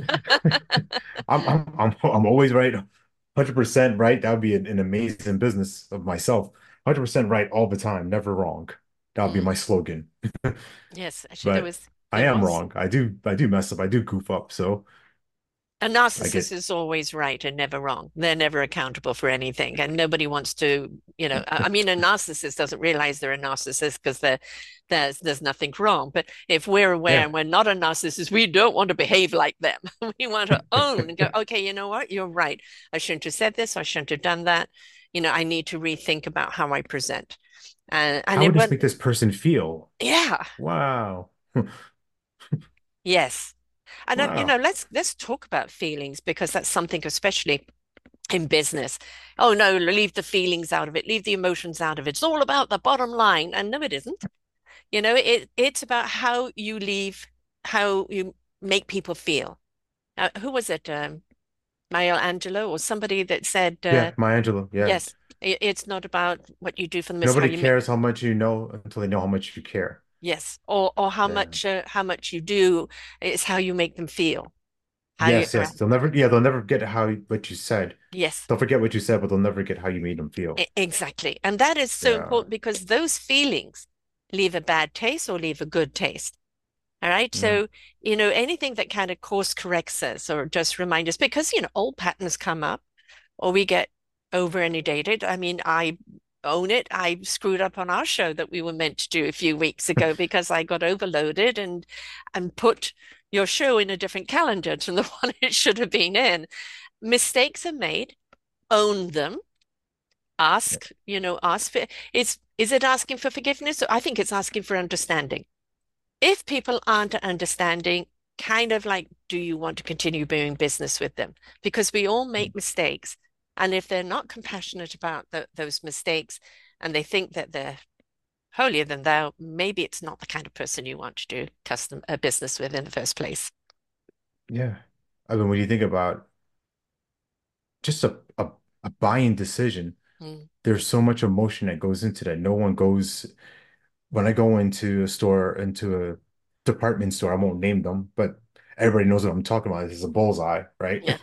I'm always right, 100% right. That would be an amazing business of myself. 100% right all the time, never wrong. That would be my Mm. slogan. Yes, actually, But I there am was. wrong. I do mess up. I do goof up. So A I narcissist get, is always right and never wrong. They're never accountable for anything, and nobody wants to, I mean, a narcissist doesn't realize they're a narcissist because there's nothing wrong. But if we're aware yeah. and we're not a narcissist, we don't want to behave like them. We want to own and go, okay, you know what? You're right. I shouldn't have said this. I shouldn't have done that. I need to rethink about how I present. And How would it this went, make this person feel? yeah, Wow. yes. And Wow. let's talk about feelings because that's something especially in business. Oh no, leave the feelings out of it, leave the emotions out of it. It's all about the bottom line. And no, it isn't. It's about how you make people feel. Who was it? Maya Angelou or somebody that said, Yeah, Maya Angelou. Yeah. yes, it's not about what you do for them, it's how Nobody you make, cares how much you know until they know how much you care. yes, or Yeah. how much you do, it's how you make them feel. How you, Yes, yes. They'll never get what you said. yes. They'll forget what you said, but they'll never get how you made them feel. Exactly. And that is so Yeah. important because those feelings leave a bad taste or leave a good taste. All right. Yeah. So, anything that kind of course corrects us or just remind us because, old patterns come up or we get over inundated. I mean, I own it. I screwed up on our show that we were meant to do a few weeks ago because I got overloaded and put your show in a different calendar to the one it should have been in. Mistakes are made, own them, ask for is it asking for forgiveness? I think it's asking for understanding. If people aren't understanding, kind of like, do you want to continue doing business with them? Because we all make mistakes. And if they're not compassionate about those mistakes and they think that they're holier than thou, maybe it's not the kind of person you want to do custom a business with in the first place. Yeah. I mean, when you think about just a buying decision, Mm, there's so much emotion that goes into that. No one goes, when I go into a store, into a department store, I won't name them, but everybody knows what I'm talking about. This is a bullseye, right? yeah.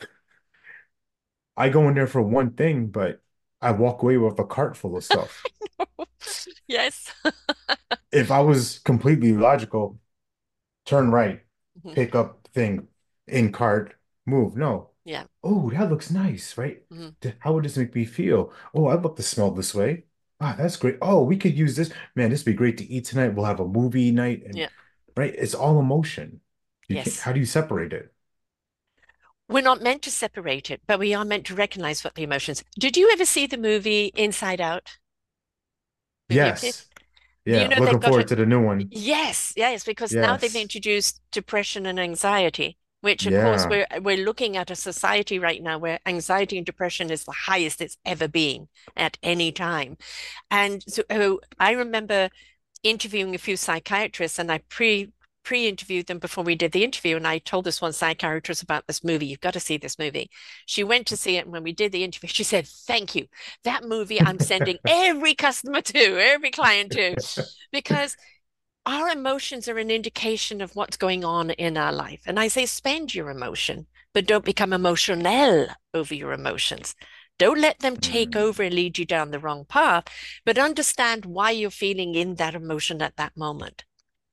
I go in there for one thing, but I walk away with a cart full of stuff. Yes. If I was completely logical, turn right, Mhm. pick up thing, in cart, move. No. Yeah. Oh, that looks nice, right? Mhm. How would this make me feel? Oh, I'd love to smell this way. Ah, that's great. Oh, we could use this. Man, this would be great to eat tonight. We'll have a movie night and Yeah. right, it's all emotion. You can't, Yes. how do you separate it? We're not meant to separate it, but we are meant to recognize what the emotions. Did you ever see the movie Inside Out with your kid? Yes. You Yeah, know, they've looking got a forward to the new one. yes, yes, because now they've Yes. introduced depression and anxiety, which of course Yeah. we're looking at a society right now where anxiety and depression is the highest it's ever been at any time. And so I remember interviewing a few psychiatrists, and I pre-interviewed them before we did the interview, and I told this one psychiatrist about this movie. You've got to see this movie. She went to see it, and when we did the interview, she said, "Thank you. That movie I'm sending every customer to, every client to, because our emotions are an indication of what's going on in our life." And I say, spend your emotion, but don't become emotional over your emotions. Don't let them take Mm. over and lead you down the wrong path, but understand why you're feeling in that emotion at that moment.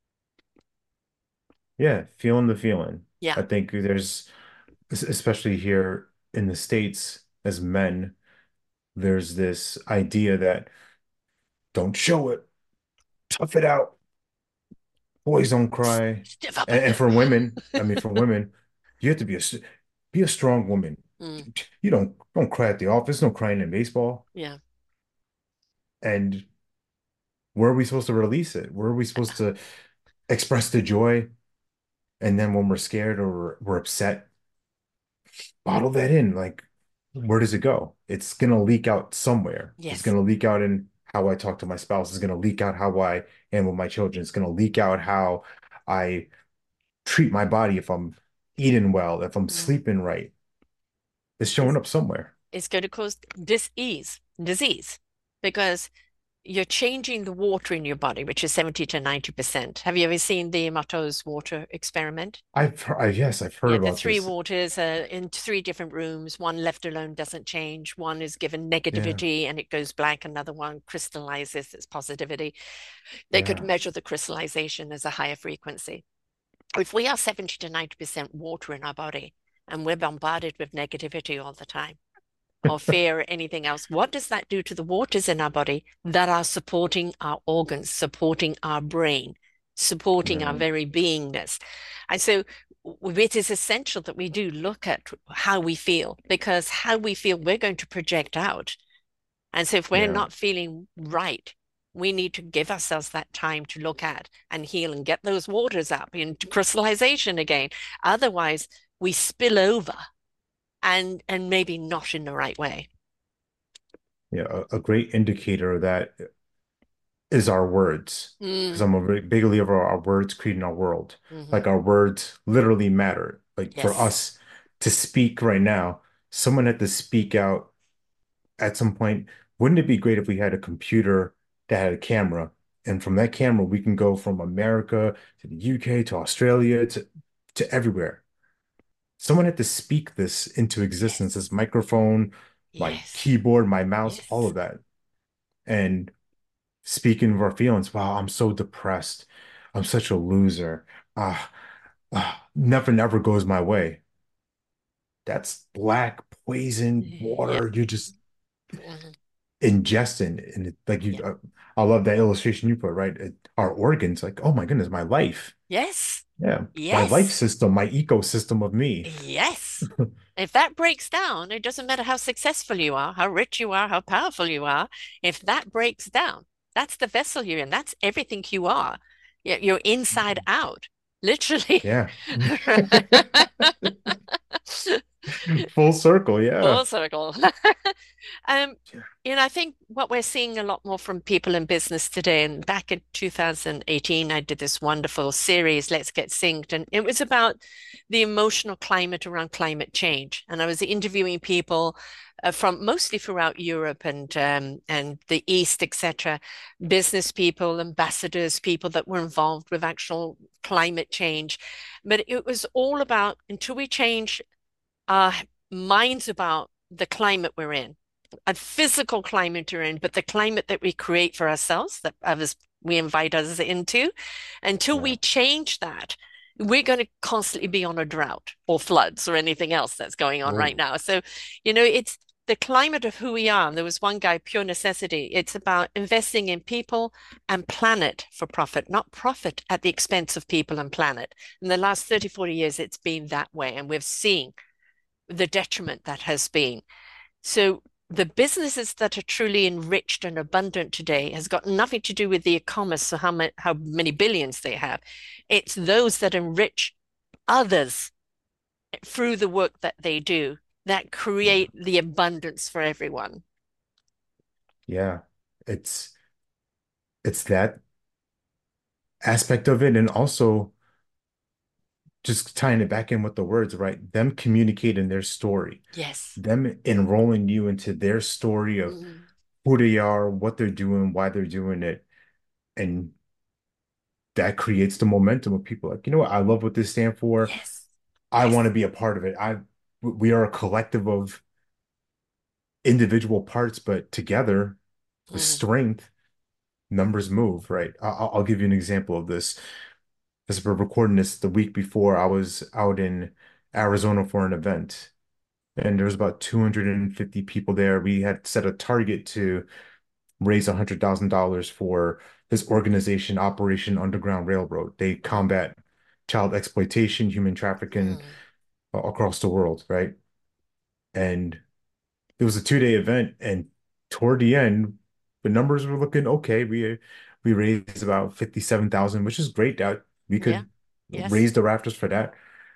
Yeah, feeling the feeling. Yeah. I think there's, especially here in the States, as men, there's this idea that don't show it, tough it out. Boys don't cry. Stiff upper And lip. for women, I mean, for women, you have to be a strong woman. Mm, You don't cry at the office, no crying in baseball. yeah. And where are we supposed to release it? Where are we supposed to express the joy? And then when we're scared or we're upset, bottle that in. Like, where does it go? It's gonna leak out somewhere. It's Yes. gonna leak out in how I talk to my spouse. It's gonna leak out how I am with my children. It's gonna leak out how I treat my body if I'm eating well, if I'm Mm. sleeping right. It's showing It's, up somewhere. it's going to cause disease, because you're changing the water in your body, which is 70 to 90%. Have you ever seen the Matos water experiment? Yes, I've heard Yeah, the about three this. waters in three different rooms. One left alone doesn't change. One is given Yeah, negativity and it goes black. Another one crystallizes its positivity. They could yeah, measure the crystallization as a higher frequency. If we are 70 to 90% water in our body and we're bombarded with negativity all the time, or fear or anything else, what does that do to the waters in our body that are supporting our organs, supporting our brain, supporting our yeah, very beingness? And so it is essential that we do look at how we feel, because how we feel, we're going to project out. And so if we're yeah, not feeling right, we need to give ourselves that time to look at and heal and get those waters up into crystallization again. Otherwise, we spill over and maybe not in the right way. yeah. A great indicator of that is our words, because Mm, I'm a big believer of our words creating our world. hmm. Like our words literally matter. Like for Yes. us to speak right now, someone had to speak out at some point. Wouldn't it be great if we had a computer that had a camera? And from that camera, we can go from America to the UK to Australia to everywhere. Someone had to speak this into existence, Yes. this microphone, my Yes. keyboard, my mouse, all Yes. of that. And speaking of our feelings, wow, I'm so depressed. I'm such a loser. Ah, nothing ever goes my way. That's black poison Yep. water. You're just Mhm. ingesting, and like you. Yep. I love that illustration you put, right? Our organs, like, oh my goodness, my life. Yes. Yeah, my life Yes. system, my ecosystem of me. Yes. If that breaks down, it doesn't matter how successful you are, how rich you are, how powerful you are. If that breaks down, that's the vessel you're in. That's everything you are. You're inside out, literally. Yeah. Full circle, yeah. Full circle. Um, I think what we're seeing a lot more from people in business today, and back in 2018, I did this wonderful series, Let's Get Synced, and it was about the emotional climate around climate change. And I was interviewing people from mostly throughout Europe and the East, etc., business people, ambassadors, people that were involved with actual climate change. But it was all about until we change our minds about the climate we're in, a physical climate we're in, but the climate that we create for ourselves, that others we invite others into, until we Yeah. change that, we're going to constantly be on a drought or floods or anything else that's going on right Oh, now. So, it's the climate of who we are. And there was one guy, Pure Necessity. It's about investing in people and planet for profit, not profit at the expense of people and planet. In the last 30, 40 years, it's been that way. And we've seen the detriment that has been. So the businesses that are truly enriched and abundant today has got nothing to do with the e-commerce, so how many billions they have. It's those that enrich others through the work that they do that yeah. create the abundance for everyone. Yeah. It's it's that aspect of it, and also just tying it back in with the words, right? Them communicating their story, Yes. them enrolling you into their story of Mm. who they are, what they're doing, why they're doing it. And that creates the momentum of people like, you know what, I love what this stands for. Yes. I Yes. want to be a part of it. We are a collective of individual parts, but together with Mm. strength, numbers move, right? I'll give you an example of this. As we're recording this the week before, I was out in Arizona for an event, and there was about 250 people there. We had set a target to raise $100,000 for this organization, Operation Underground Railroad. They Mm. combat child exploitation, human trafficking Mm. across the world, right? And it was a 2-day event, and toward the end, the numbers were looking okay. We raised about 57,000, which is great. That we Yeah. could Yes. raise the rafters for that.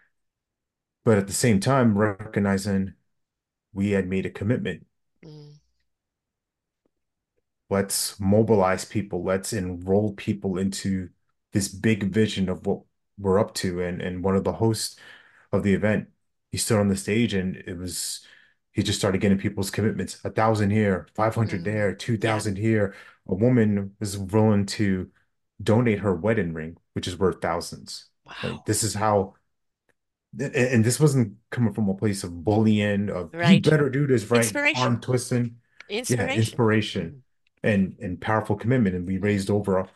But at the same time, recognizing we had made a commitment. Mm. Let's mobilize people. Let's enroll people into this big vision of what we're up to. And one of the hosts of the event, he stood on the stage, and he just started getting people's commitments. 1,000 here, 500 Mm. there, Yeah. 2,000 here. A woman was willing to donate her wedding ring, which is worth thousands. Right? Wow. This is how, and this wasn't coming from a place of bullying, of you Right. better do this, right? Inspiration. Arm twisting. Yeah, Inspiration. inspiration Mm. and powerful commitment. And we Mm. raised over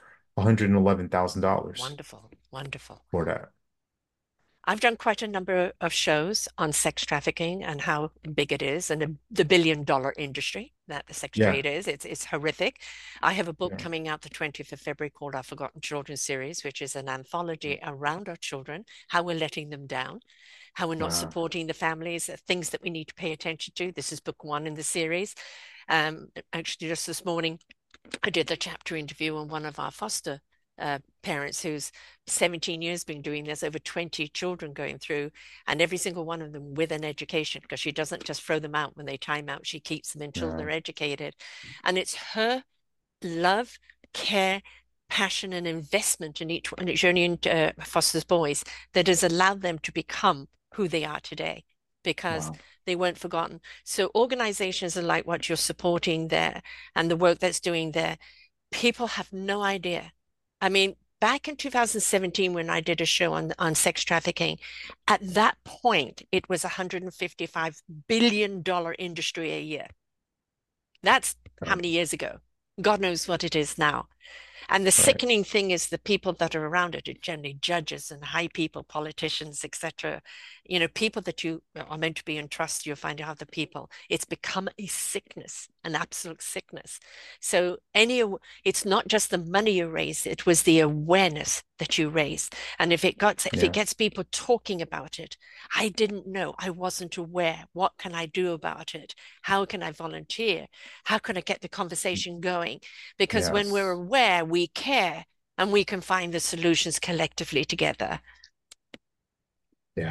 $111,000 Wonderful. Wonderful. for that. I've done quite a number of shows on sex trafficking and how big it is and the billion-dollar industry that the sex Yeah, trade is. It's horrific. I have a book yeah. coming out the 20th of February called Our Forgotten Children series, which is an anthology around our children, how we're letting them down, how we're not Wow. supporting the families, things that we need to pay attention to. This is book one in the series. Actually, just this morning, I did the chapter interview on one of our foster parents who's 17 years been doing this, over 20 children going through, and every single one of them with an education because she doesn't just throw them out when they time out. She keeps them until Yeah, they're educated. And it's her love, care, passion, and investment in each one, Journey and Foster's boys that has allowed them to become who they are today because wow. they weren't forgotten. So organizations are like what you're supporting there and the work that's doing there, people have no idea. I mean, back in 2017, when I did a show on sex trafficking, at that point, it was a $155 billion industry a year. That's how Right, many years ago? God knows what it is now. And the right. sickening thing is the people that are around it are generally judges and high people, politicians, etc. People that you are meant to be in trust, you find out the people. It's become a sickness, an absolute sickness. So it's not just the money you raise, it was the awareness that you raised. And if it Yeah, gets people talking about it, I didn't know, I wasn't aware. What can I do about it? How can I volunteer? How can I get the conversation going? Because when we're yes. aware, we care and we can find the solutions collectively together. Yeah.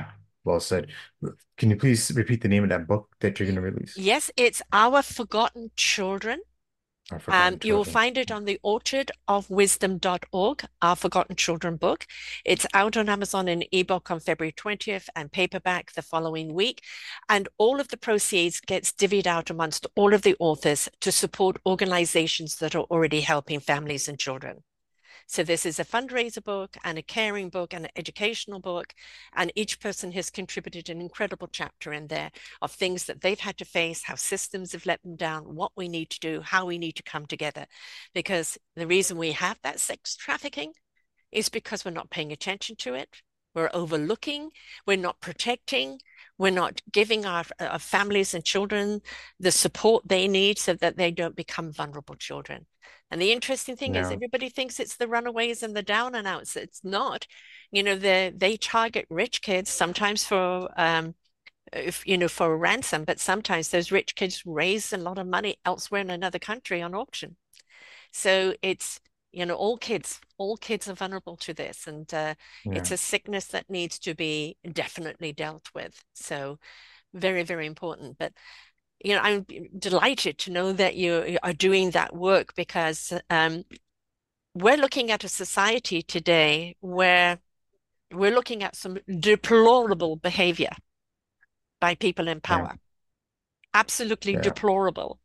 Well said. Can you please repeat the name of that book that you're going to release? Yes, it's Our Forgotten Children. Our Forgotten You will Children. find it on the orchardofwisdom.org, Our Forgotten Children book. It's out on Amazon in ebook on February 20th and paperback the following week. And all of the proceeds gets divvied out amongst all of the authors to support organizations that are already helping families and children. So this is a fundraiser book and a caring book and an educational book. And each person has contributed an incredible chapter in there of things that they've had to face, how systems have let them down, what we need to do, how we need to come together. Because the reason we have that sex trafficking is because we're not paying attention to it. We're overlooking, we're not protecting, we're not giving our families and children the support they need so that they don't become vulnerable children. And the interesting thing is Yeah. everybody thinks it's the runaways and the down and outs. It's not. They target rich kids sometimes for for a ransom, but sometimes those rich kids raise a lot of money elsewhere in another country on auction. So it's, all kids are vulnerable to this, and it's Yeah. a sickness that needs to be definitely dealt with. So very, very important. But I'm delighted to know that you are doing that work because we're looking at a society today where we're looking at some deplorable behavior by people in Yeah. power, absolutely Yeah. deplorable.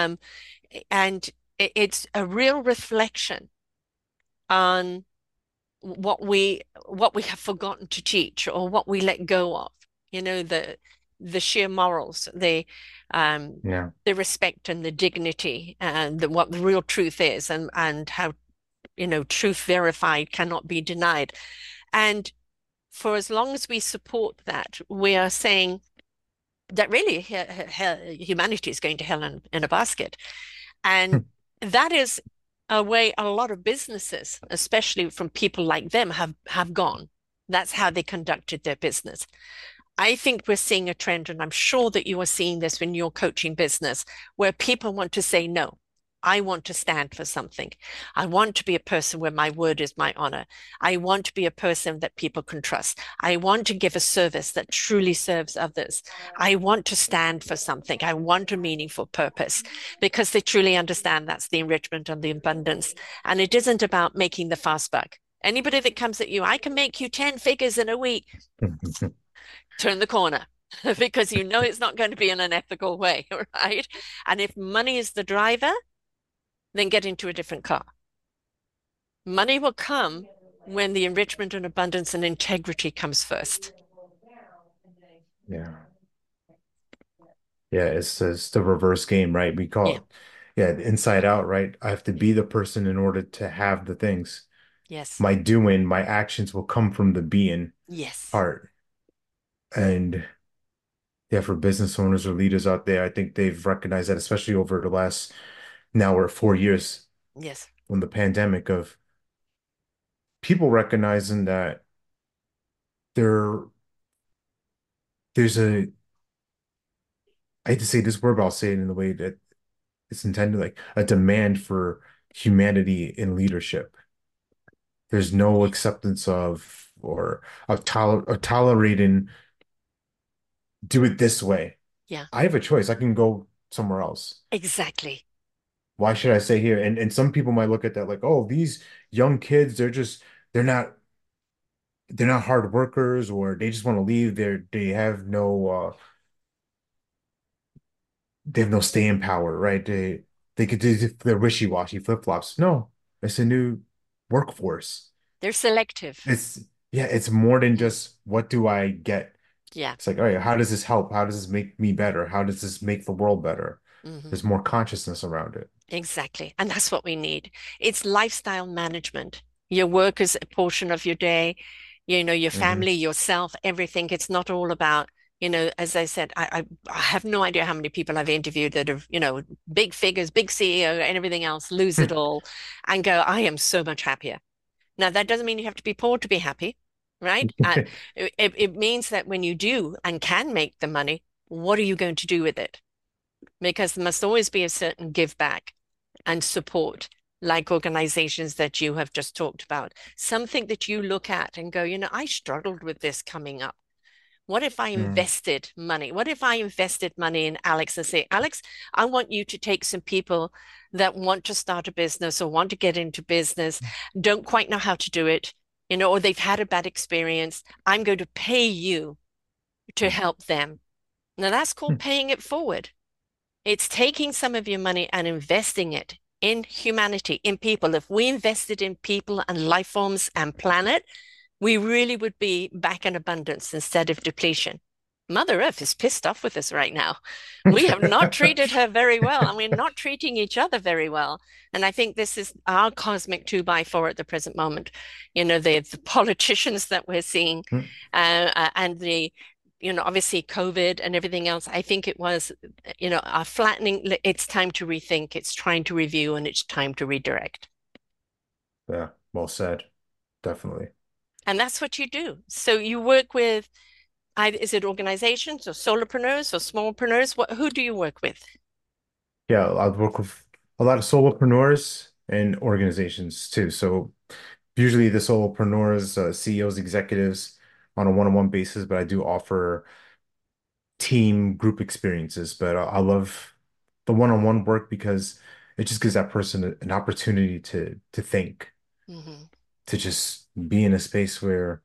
And it's a real reflection on what we have forgotten to teach or what we let go of. The sheer morals, Yeah. the respect and the dignity and what the real truth is, and how truth verified cannot be denied. And for as long as we support that, we are saying that really humanity is going to hell in a basket. And that is a way a lot of businesses, especially from people like them, have gone. That's how they conducted their business. I think we're seeing a trend, and I'm sure that you are seeing this in your coaching business, where people want to say no. I want to stand for something. I want to be a person where my word is my honor. I want to be a person that people can trust. I want to give a service that truly serves others. I want to stand for something. I want a meaningful purpose because they truly understand that's the enrichment and the abundance. And it isn't about making the fast buck. Anybody that comes at you, I can make you 10 figures in a week, turn the corner because it's not going to be in an ethical way, right? And if money is the driver, then get into a different car. Money will come when the enrichment and abundance and integrity comes first. Yeah. Yeah. It's the reverse game, right? We call Yeah. it, yeah, inside out, right? I have to be the person in order to have the things. Yes. My doing, my actions will come from the being Yes. part. And yeah, for business owners or leaders out there, I think they've recognized that, especially over the last, now we're 4 years Yes. from the pandemic, of people recognizing that there there's I hate to say this word, but I'll say it in the way that it's intended, like a demand for humanity in leadership. There's no Yes. acceptance of or tolerating do it this way. Yeah. I have a choice. I can go somewhere else. Exactly. Why should I stay here? And some people might look at that like, oh, these young kids, they're not they're not hard workers, or they just want to leave. They have no staying power, right? They could do they're wishy-washy flip-flops. No, it's a new workforce. They're selective. It's yeah, it's more than Mm. just what do I get? Yeah. It's like, all right, how does this help? How does this make me better? How does this make the world better? Hmm. There's more consciousness around it. Exactly. And that's what we need. It's lifestyle management. Your work is a portion of your day, your Hmm. family, yourself, everything. It's not all about, as I said, I have no idea how many people I've interviewed that have, big figures, big CEO and everything else, lose it all and go, I am so much happier. Now, that doesn't mean you have to be poor to be happy, right? It means that when you do and can make the money, what are you going to do with it? Because there must always be a certain give back and support, like organizations that you have just talked about. Something that you look at and go, I struggled with this coming up. What if I Mm. invested money? What if I invested money in Alex and say, Alex, I want you to take some people that want to start a business or want to get into business, don't quite know how to do it, or they've had a bad experience. I'm going to pay you to help them. Now that's called paying it forward. It's taking some of your money and investing it in humanity, in people. If we invested in people and life forms and planet, we really would be back in abundance instead of depletion. Mother Earth is pissed off with us right now. We have not treated her very well, and we're not treating each other very well. And I think this is our cosmic two by four at the present moment. The politicians that we're seeing, and obviously COVID and everything else. I think it was, a flattening. It's time to rethink. It's trying to review, and it's time to redirect. Yeah, well said. Definitely. And that's what you do. So you work with, is it organizations or solopreneurs or smallpreneurs? Who do you work with? Yeah, I work with a lot of solopreneurs and organizations too. So usually the solopreneurs, CEOs, executives on a one-on-one basis, but I do offer team group experiences. But I love the one-on-one work because it just gives that person an opportunity to think, Hmm. to just be in a space where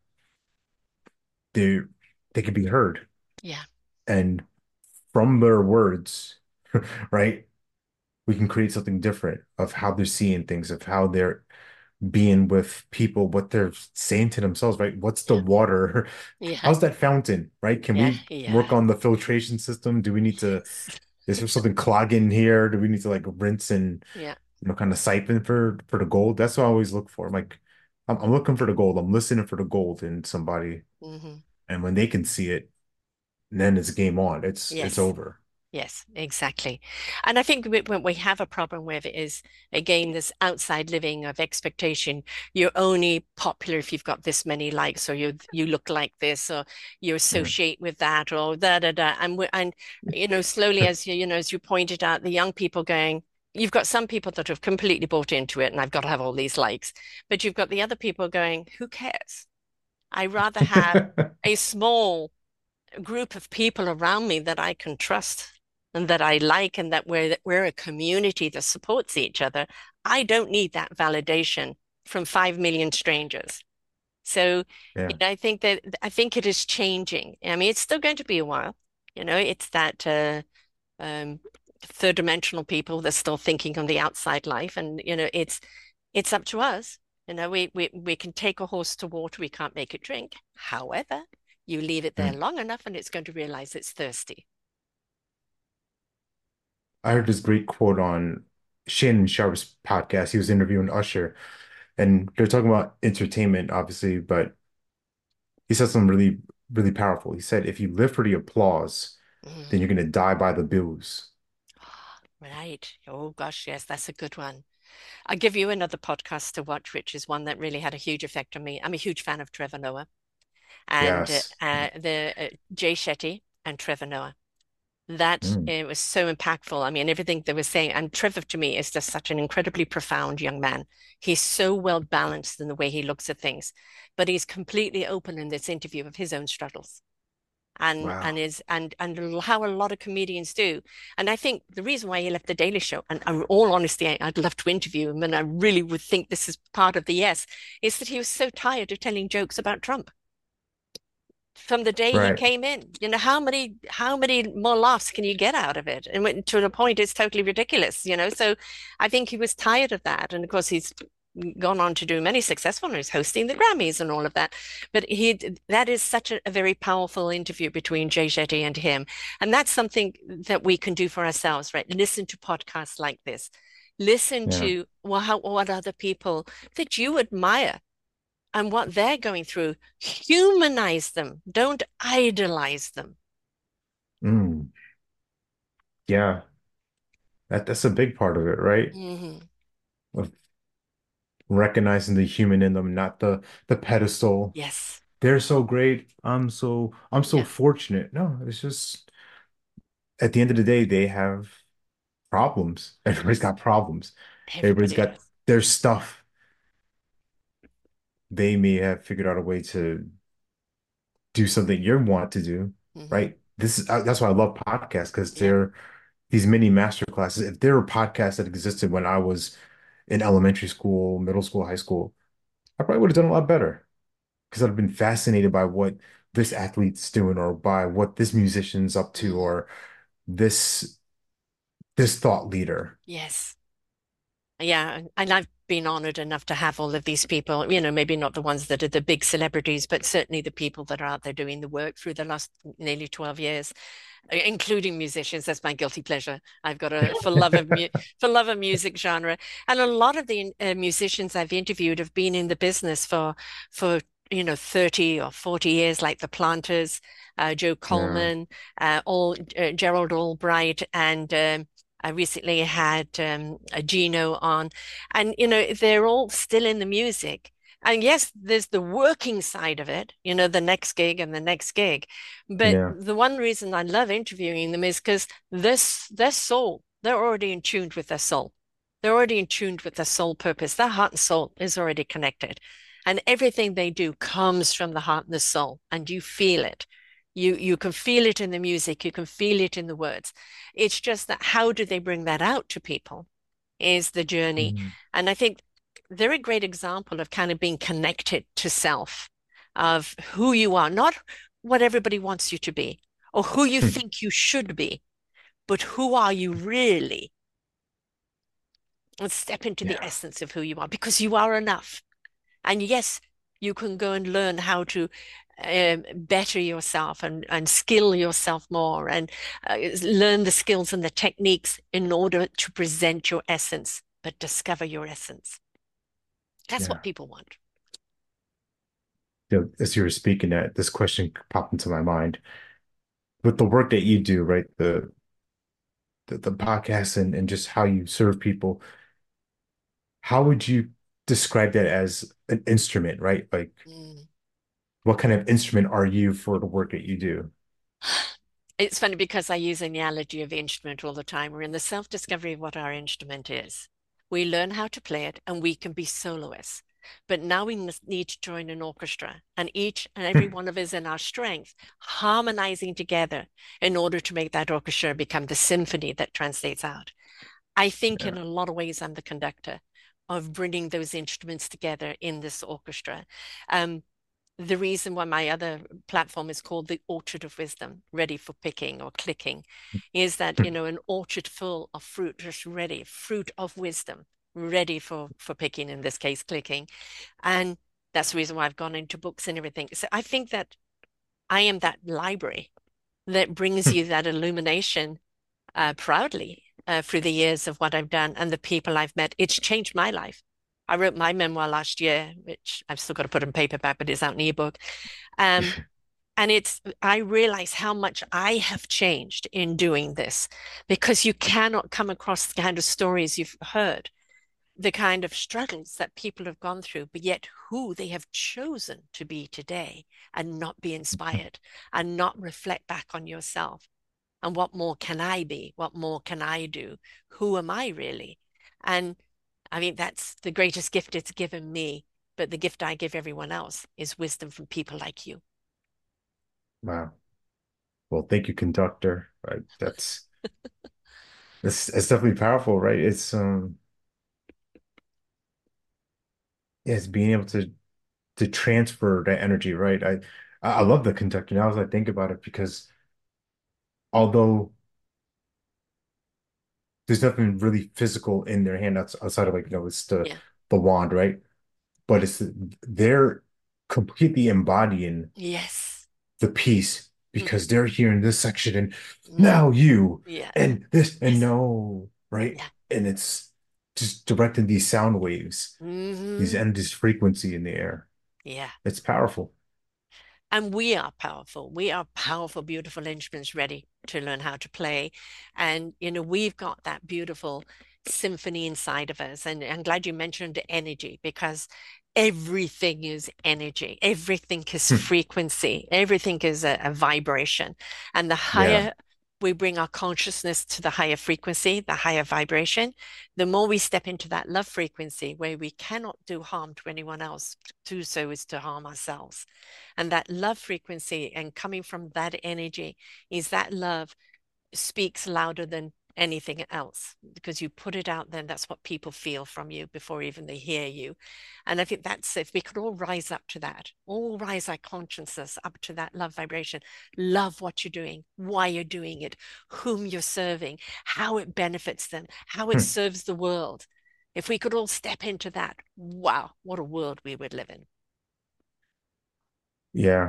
they they can be heard. Yeah. And from their words, right, we can create something different of how they're seeing things, of how they're being with people, what they're saying to themselves, right? What's the Yeah. water? Yeah. How's that fountain, right? Can Yeah. we Yeah. work on the filtration system? Do we need to, Yes. is there something clogging here? Do we need to like rinse and, Yeah. kind of siphon for the gold? That's what I always look for. I'm looking for the gold. I'm listening for the gold in somebody. Hmm. And when they can see it, then it's game on. It's Yes. over. Yes, exactly. And I think when we have a problem with it is, again, this outside living of expectation. You're only popular if you've got this many likes, or you look like this, or you Mm. associate with that, or da da da. And slowly, as you pointed out, the young people going, you've got some people that have completely bought into it, and I've got to have all these likes. But you've got the other people going, who cares? I rather have a small group of people around me that I can trust and that I like, and that we're a community that supports each other. I don't need that validation from 5 million strangers. So, Yeah. I think it is changing. I mean, it's still going to be a while. It's that um, third dimensional people that's still thinking on the outside life, and it's up to us. We can take a horse to water, we can't make it drink. However, you leave it there Mm. long enough and it's going to realize it's thirsty. I heard this great quote on Shannon Sharp's podcast. He was interviewing Usher, and they're talking about entertainment, obviously, but he said something really, really powerful. He said, if you live for the applause, then Mm. you're going to die by the booze. Right. Oh gosh, yes, that's a good one. I'll give you another podcast to watch, which is one that really had a huge effect on me. I'm a huge fan of Trevor Noah and Yes. the Jay Shetty and Trevor Noah. That Mm. it was so impactful. I mean, everything they were saying, and Trevor to me is just such an incredibly profound young man. He's so well balanced in the way he looks at things, but he's completely open in this interview of his own struggles and Wow. is and how a lot of comedians do. And I think the reason why he left the Daily Show, and in all honesty, I'd love to interview him, and I really would think this is part of the yes, is that he was so tired of telling jokes about Trump from the day he Right. came in. How many more laughs can you get out of it? And to the point, it's totally ridiculous. So I think he was tired of that. And of course, he's gone on to do many successful, and he's hosting the Grammys and all of that. But that is such a very powerful interview between Jay Shetty and him. And that's something that we can do for ourselves, right? Listen to podcasts like this. Listen Yeah. to what other people that you admire and what they're going through. Humanize them, don't idolize them. Mm. Yeah. That's a big part of it, right? Hmm. Of recognizing the human in them, not the pedestal. Yes. They're so great. I'm so Yeah. fortunate. No, it's just at the end of the day, they have problems. Everybody's got problems. Everybody's Everybody got does. their stuff. They may have figured out a way to do something you want to do, Hmm. right? This is that's why I love podcasts because Yeah. they're these mini master classes. If there were podcasts that existed when I was in elementary school, middle school, high school, I probably would have done a lot better because I'd have been fascinated by what this athlete's doing or by what this musician's up to Hmm. or this this thought leader. Yes. Yeah, and I've been honored enough to have all of these people, maybe not the ones that are the big celebrities, but certainly the people that are out there doing the work through the last nearly 12 years, including musicians. That's my guilty pleasure. I've got a for love of music genre. And a lot of the musicians I've interviewed have been in the business for 30 or 40 years, like the Planters, Joe Yeah, Coleman, Gerald Albright, and I recently had a Gino on, and they're all still in the music. And yes, there's the working side of it, the next gig and the next gig. But yeah, the one reason I love interviewing them is because their soul, they're already in tune with their soul. They're already in tune with their soul purpose. Their heart and soul is already connected. And everything they do comes from the heart and the soul, and you feel it. You can feel it in the music, you can feel it in the words. It's just that how do they bring that out to people is the journey. mm, And I think they're a great example of kind of being connected to self, of who you are, not what everybody wants you to be or who you think you should be, but who are you really? And step into the yeah, essence of who you are because you are enough. And yes, you can go and learn how to better yourself and skill yourself more and learn the skills and the techniques in order to present your essence, but discover your essence. That's yeah. what people want. As you were speaking, that this question popped into my mind. With the work that you do, right? The podcast and just how you serve people, how would you describe that as an instrument, right? Like, Mm. what kind of instrument are you for the work that you do? It's funny because I use an analogy of the instrument all the time. We're in the self-discovery of what our instrument is. We learn how to play it and we can be soloists. But now we must need to join an orchestra, and each and every one of us in our strength harmonizing together in order to make that orchestra become the symphony that translates out. I think Yeah. in a lot of ways I'm the conductor of bringing those instruments together in this orchestra. Um, the reason why my other platform is called the Orchard of Wisdom, ready for picking or clicking, is that, an orchard full of fruit, just ready, fruit of wisdom, ready for picking, in this case, clicking. And that's the reason why I've gone into books and everything. So I think that I am that library that brings you that illumination proudly through the years of what I've done and the people I've met. It's changed my life. I wrote my memoir last year, which I've still got to put in paperback, but it's out in ebook. Um, and I realize how much I have changed in doing this because you cannot come across the kind of stories you've heard, the kind of struggles that people have gone through, but yet who they have chosen to be today and not be inspired and not reflect back on yourself. And what more can I be? What more can I do? Who am I really? And I mean, that's the greatest gift it's given me. But the gift I give everyone else is wisdom from people like you. Wow. Well, thank you, conductor. Right. That's definitely powerful, right? It's yeah, it's being able to transfer that energy, right? I love the conductor now as I think about it because although there's nothing really physical in their hand outside of like, it's Yeah. the wand, right? But they're completely embodying Yes. the piece because Hmm. they're here in this section and Mm. now you Yeah. and this and Yes. no, right? Yeah. And it's just directing these sound waves, these Hmm. and this frequency in the air. Yeah. It's powerful. And we are powerful. We are powerful, beautiful instruments ready to learn how to play. And, we've got that beautiful symphony inside of us. And I'm glad you mentioned energy because everything is energy, everything is Hmm. frequency, everything is a vibration. And the Yeah. higher we bring our consciousness to the higher frequency, the higher vibration, the more we step into that love frequency where we cannot do harm to anyone else, to do so is to harm ourselves. And that love frequency and coming from that energy is that love speaks louder than anything else because you put it out there, and that's what people feel from you before even they hear you. And I think that's if we could all rise up to that, all rise our consciousness up to that love vibration, love what you're doing, why you're doing it, whom you're serving, how it benefits them, how it serves the world. If we could all step into that, wow, what a world we would live in. Yeah,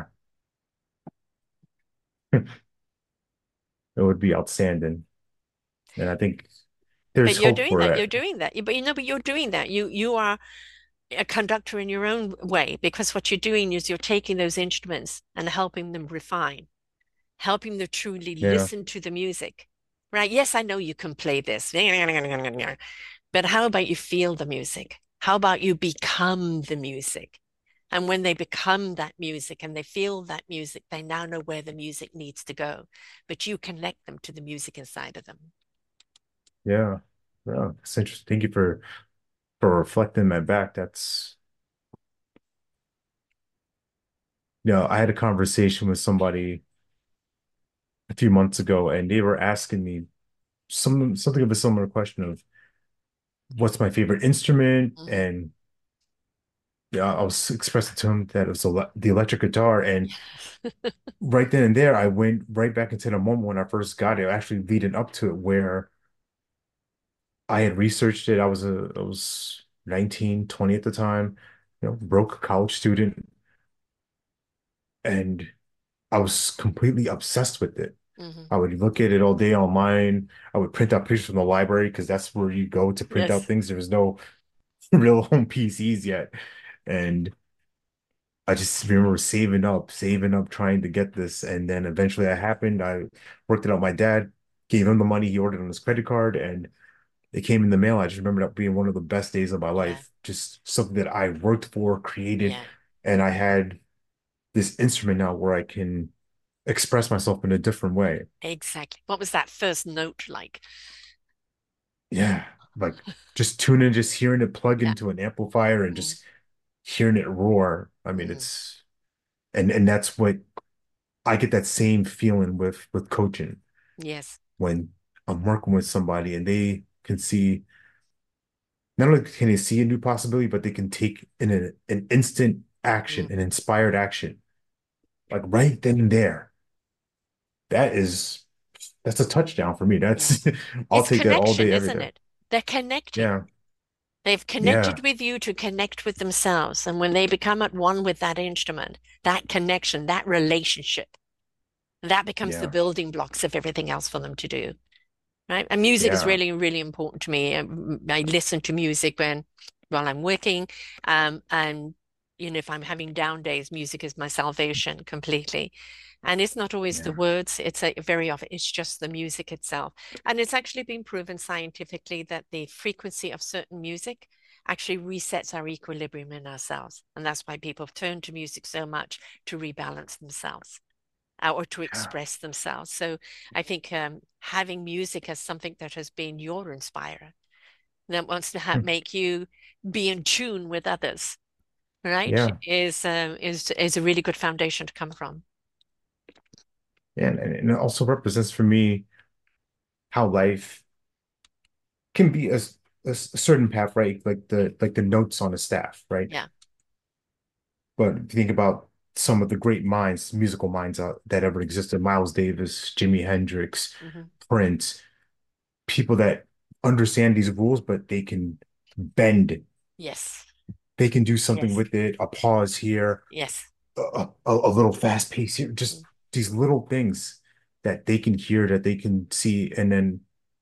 it would be outstanding. And I think But there's you're hope doing for that. You're it. doing that. But you're doing that. You are a conductor in your own way because what you're doing is you're taking those instruments and helping them refine, helping them truly Yeah. listen to the music. Right? Yes, I know you can play this, but how about you feel the music? How about you become the music? And when they become that music and they feel that music, they now know where the music needs to go. But you connect them to the music inside of them. Yeah. Yeah. It's interesting. Thank you for reflecting that back. That's, I had a conversation with somebody a few months ago, and they were asking me something of a similar question of what's my favorite instrument, Mhm. and I was expressing to him that it was the electric guitar, and right then and there, I went right back into the moment when I first got it, actually leading up to it, where I had researched it. I was 19, 20 at the time, broke college student, and I was completely obsessed with it. Mhm. I would look at it all day online. I would print out pictures from the library because that's where you go to print out Yes. things. There was no real home PCs yet. And I just remember saving up, trying to get this. And then eventually that happened. I worked it out. My dad gave him the money he ordered on his credit card, and it came in the mail. I just remember that being one of the best days of my Yeah. life. Just something that I worked for, created, Yeah. and I had this instrument now where I can express myself in a different way. Exactly. What was that first note like? Yeah, like just tuning, just hearing it plug Yeah. into an amplifier and Mm, just hearing it roar. I mean, mhm. it's and that's what I get that same feeling with coaching Yes. when I'm working with somebody and they can see not only can they see a new possibility, but they can take an instant action, an Mhm. inspired action, like right then and there. That is that's a touchdown for me. Yeah. That's I'll It's take that all connection, day, every isn't day. it? They're connecting. Yeah, They've yeah, connected with you to connect with themselves. And when they become at one with that instrument, that connection, that relationship, that becomes the yeah, building blocks of everything else for them to do. Right? And music is yeah, really, really important to me. I listen to music while I'm working. And if I'm having down days, music is my salvation completely. And it's not always the yeah. words, very often it's just the music itself. And it's actually been proven scientifically that the frequency of certain music actually resets our equilibrium in ourselves. And that's why people turn to music so much to rebalance themselves or to Yeah. express themselves. So I think having music as something that has been your inspirer, that wants to make you be in tune with others, right? Yeah. Is a really good foundation to come from. And it also represents for me how life can be a certain path, right? Like the notes on a staff, right? Yeah. But if you think about some of the great minds, musical minds that ever existed, Miles Davis, Jimi Hendrix, Hmm. Prince, people that understand these rules, but they can bend. Yes. They can do something Yes. with it, a pause here, Yes. a little fast pace here, just these little things that they can hear, that they can see, and then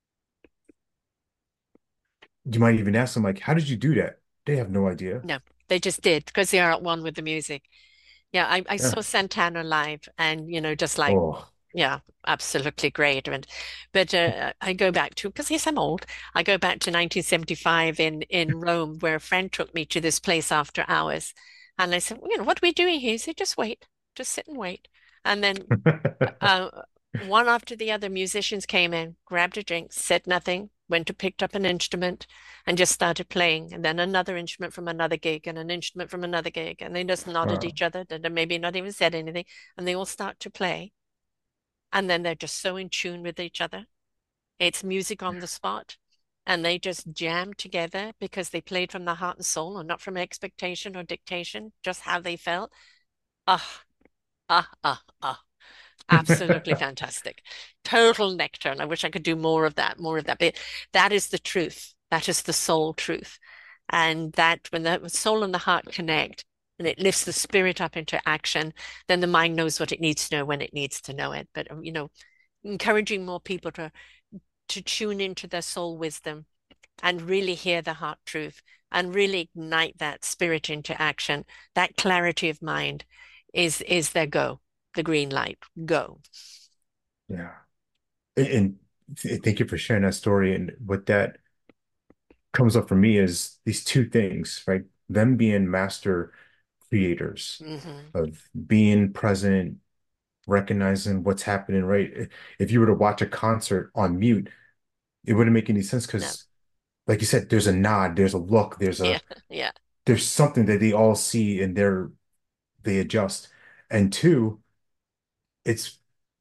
you might even ask them like, "How did you do that?" They have no idea. No, they just did because they are at one with the music. Yeah, I Yeah. saw Santana live and, just like, Oh, yeah, absolutely great. But I go back to, because yes, I'm old. I go back to 1975 in Rome, where a friend took me to this place after hours. And I said, what are we doing here? He said, just wait, just sit and wait. And then uh, one after the other, musicians came in, grabbed a drink, said nothing, went to picked up an instrument and just started playing. And then another instrument from another gig and an instrument from another gig. And they just nodded at Wow. each other, maybe not even said anything. And they all start to play. And then they're just so in tune with each other. It's music on the spot. And they just jammed together because they played from the heart and soul and not from expectation or dictation, just how they felt. Ah, ah, ah, ah. Absolutely fantastic. Total nectar. And I wish I could do more of that, more of that. But that is the truth. That is the soul truth. And that when the soul and the heart connect and it lifts the spirit up into action, then the mind knows what it needs to know when it needs to know it. But, encouraging more people to tune into their soul wisdom and really hear the heart truth and really ignite that spirit into action, that clarity of mind is their go, the green light, go. Yeah. And thank you for sharing that story. And what that comes up for me is these two things, right? Them being master creators Hmm. of being present, recognizing what's happening, right? If you were to watch a concert on mute, it wouldn't make any sense No. because, like you said, there's a nod, there's a look, Yeah. Yeah. there's something that they all see and they adjust. And two, it's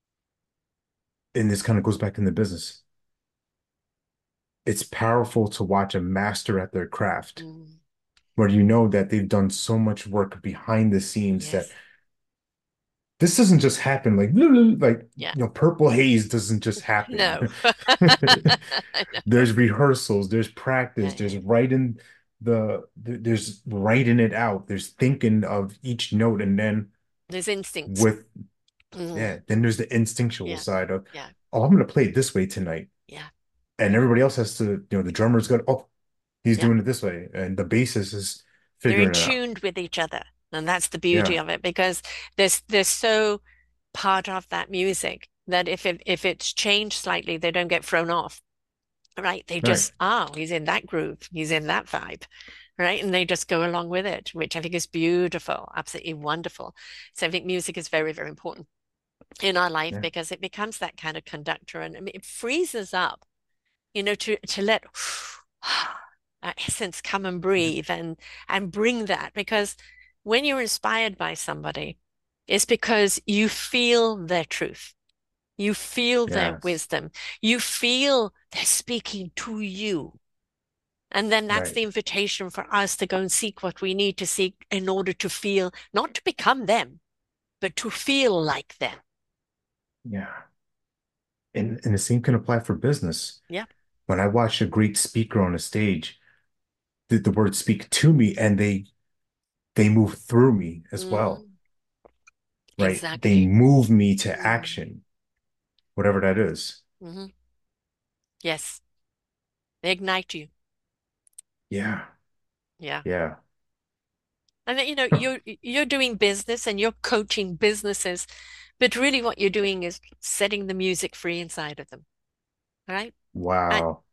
and this kind of goes back in the business. It's powerful to watch a master at their craft Mm. where you know that they've done so much work behind the scenes that Yes. this doesn't just happen like Yeah. purple haze doesn't just happen. No. I know. There's rehearsals, there's Yeah, practice, yeah, there's yeah. writing there's writing it out, there's thinking of each note, and then There's instincts. with Hmm. yeah, then there's the instinctual Yeah. side of, Yeah. oh, I'm gonna play it this way tonight. Yeah. And everybody else has to, the drummer's got, oh, he's Yeah. doing it this way, and the bassist is They're in figuring it out. tuned with each other. And that's the beauty Yeah, of it because they're so part of that music that if it's changed slightly, they don't get thrown off. Right. They right. just, oh, he's in that groove, he's in that vibe. Right. And they just go along with it, which I think is beautiful, absolutely wonderful. So I think music is very, very important in our life Yeah. because it becomes that kind of conductor and I mean, it frees us up, to let our essence come and breathe and bring that because when you're inspired by somebody, it's because you feel their truth. You feel their Yes. wisdom. You feel they're speaking to you. And then that's Right. the invitation for us to go and seek what we need to seek in order to feel, not to become them, but to feel like them. Yeah. And the same can apply for business. Yeah. When I watch a great speaker on a stage, the words speak to me and they move through me as well, Mm, right? They exactly. move me to Mm, action, whatever that is. hmm. Yes. They ignite you. Yeah. Yeah. Yeah. And then, you're doing business and you're coaching businesses, but really what you're doing is setting the music free inside of them, right? And Wow.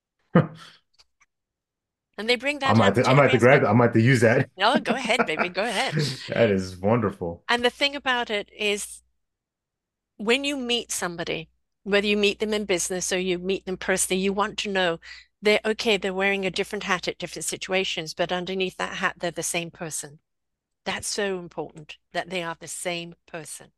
and they bring that up to I might every have to grab aspect. that. I might have to use that. Oh, go ahead, baby, go ahead. That is wonderful. And the thing about it is when you meet somebody, whether you meet them in business or you meet them personally, you want to know they're okay, they're wearing a different hat at different situations, but underneath that hat, they're the same person. That's so important that they are the same person.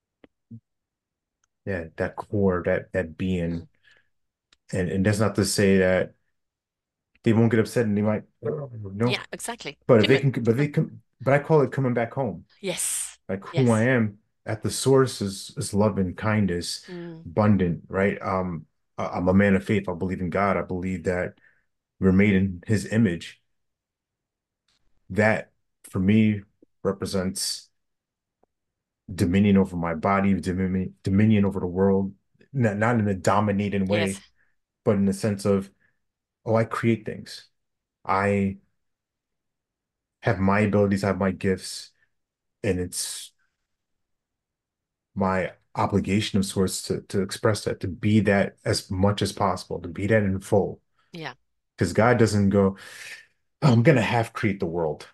Yeah, that core, that Mm. being. And that's not to say that they won't get upset and they might, "Oh, no." Yeah, exactly. But if they Timid. can, but I call it coming back home. Yes. Like who I Yes. am at the source is love and kindness, Mm. abundant, right? I'm a man of faith. I believe in God. I believe that we're made in His image. That for me represents dominion over my body, dominion over the world, not in a dominating Yes. way, but in the sense of, oh, I create things. I have my abilities, I have my gifts, and it's my obligation of sorts to express that, to be that as much as possible, to be that in full. Yeah. Because God doesn't go, "Oh, I'm gonna half create the world.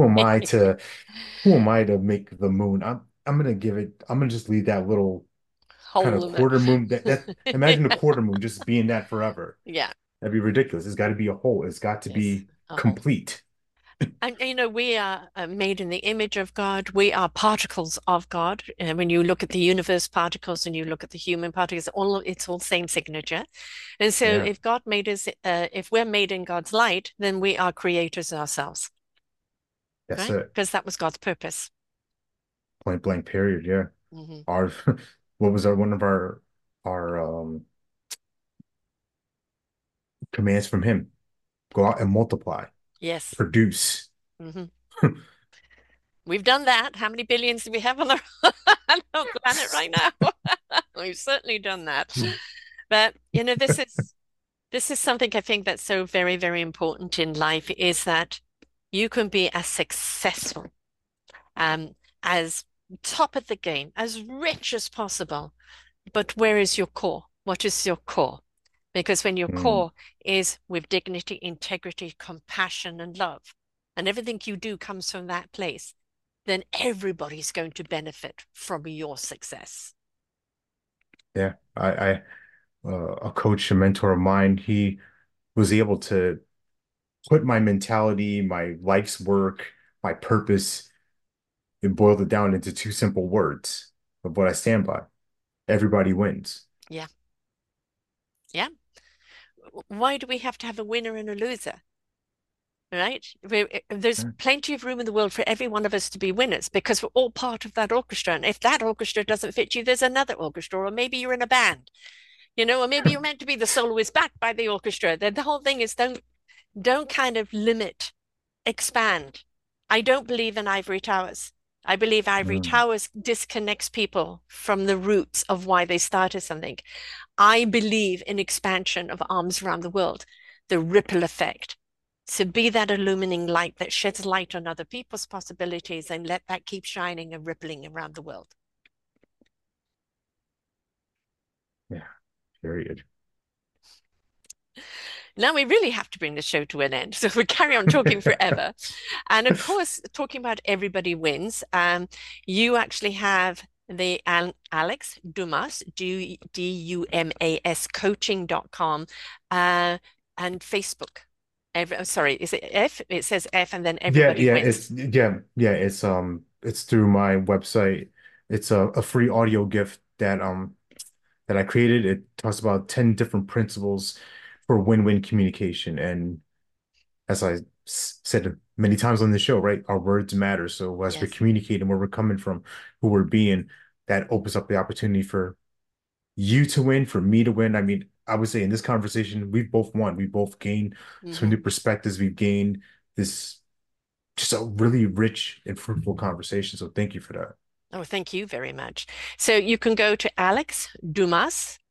Who am I to make the moon? I'm gonna give it, I'm gonna just leave that little kind of Whole limit. quarter moon that imagine a quarter moon just being that forever. Yeah. That'd be ridiculous. It's got to be a whole. It's got to Yes. be A whole. complete. And we are made in the image of God. We are particles of God. And when you look at the universe particles and you look at the human particles, it's all same signature. And so, Yeah, if God made us, if we're made in God's light, then we are creators ourselves, that's right? it. Because that was God's purpose. Point blank period. Yeah. Hmm. Our what was our one of our commands from him? Go out and multiply, Yes. produce. Hmm. We've done that. How many billions do we have on the on the planet right now? We've certainly done that. But this is something I think that's so very, very important in life is that you can be as successful, um, as top of the game, as rich as possible. But where is your core? What is your core? Because when your Mm, core is with dignity, integrity, compassion, and love, and everything you do comes from that place, then everybody's going to benefit from your success. yeah, a coach, a mentor of mine, he was able to put my mentality, my life's work, my purpose, and boiled it down into two simple words of what I stand by. Everybody wins. Yeah. Yeah. Why do we have to have a winner and a loser? Right? There's Yeah. plenty of room in the world for every one of us to be winners because we're all part of that orchestra. And if that orchestra doesn't fit you, there's another orchestra, or maybe you're in a band, or maybe you're meant to be the soloist backed by the orchestra. The whole thing is don't kind of limit, expand. I don't believe in ivory towers. I believe ivory Mm, towers disconnects people from the roots of why they started something. I believe in expansion of arms around the world, the ripple effect. So be that illumining light that sheds light on other people's possibilities and let that keep shining and rippling around the world. yeah, period. Now we really have to bring the show to an end. So we carry on talking forever. And of course, talking about everybody wins, you actually have the Alex Dumas, Dumas coaching.com, and Facebook. Sorry, is it F? It says F and then Yeah, everybody yeah, wins. it's through my website. It's a free audio gift that I created. It talks about 10 different principles for win-win communication. And as I said many times on the show, right, our words matter. So as we're Yes. communicating where we're coming from, who we're being, that opens up the opportunity for you to win, for me to win. I mean, I would say in this conversation, we've both won. We both gained some Hmm. new perspectives. We've gained this just a really rich and fruitful conversation. So thank you for that. Oh, thank you very much. So you can go to Alex Dumas,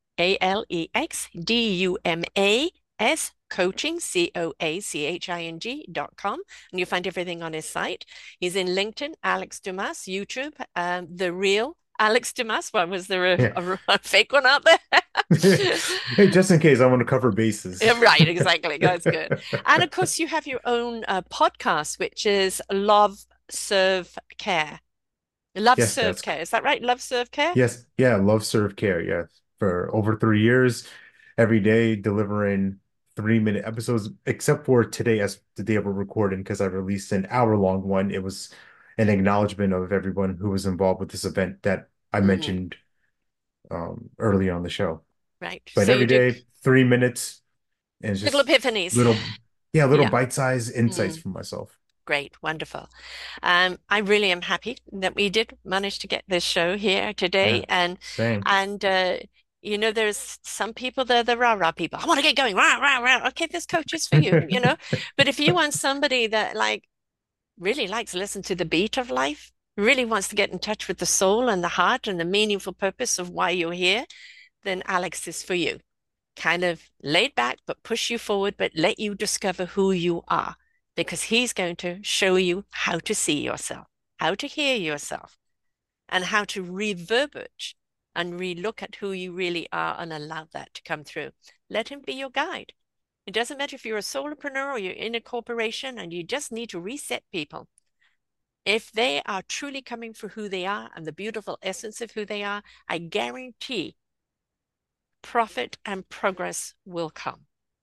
Alexdumas coaching, coaching.com, and you'll find everything on his site. He's in LinkedIn, Alex Dumas, YouTube, the real Alex Dumas. Why was there Yeah. a fake one out there? Hey, just in case I want to cover bases. Yeah, right, exactly. That's good. And of course, you have your own podcast, which is Love, Serve, Care. Love Yes, Serve that's Care. Is that right? Love Serve Care? yes, yeah, love serve care. Yes, for over 3 years, every day delivering 3-minute episodes, except for today as the day we're recording, because I released an hour-long one. It was an acknowledgement of everyone who was involved with this event that I Mm, mentioned earlier on the show. right. But So you every do day, 3 minutes, and it's little just epiphanies. little, yeah, little Yeah. bite-sized insights Mm, from myself. great. Wonderful. I really am happy that we did manage to get this show here Yeah, today. same. And there's some people, they're the rah-rah people. I want to get going. Rah, rah, rah. Okay, this coach is for you. But if you want somebody that really likes to listen to the beat of life, really wants to get in touch with the soul and the heart and the meaningful purpose of why you're here, then Alex is for you. Kind of laid back, but push you forward, but let you discover who you are because he's going to show you how to see yourself, how to hear yourself, and how to reverberate and relook at who you really are and allow that to come through. Let him be your guide. It doesn't matter if you're a solopreneur or you're in a corporation and you just need to reset people. If they are truly coming for who they are and the beautiful essence of who they are, I guarantee profit and progress will come.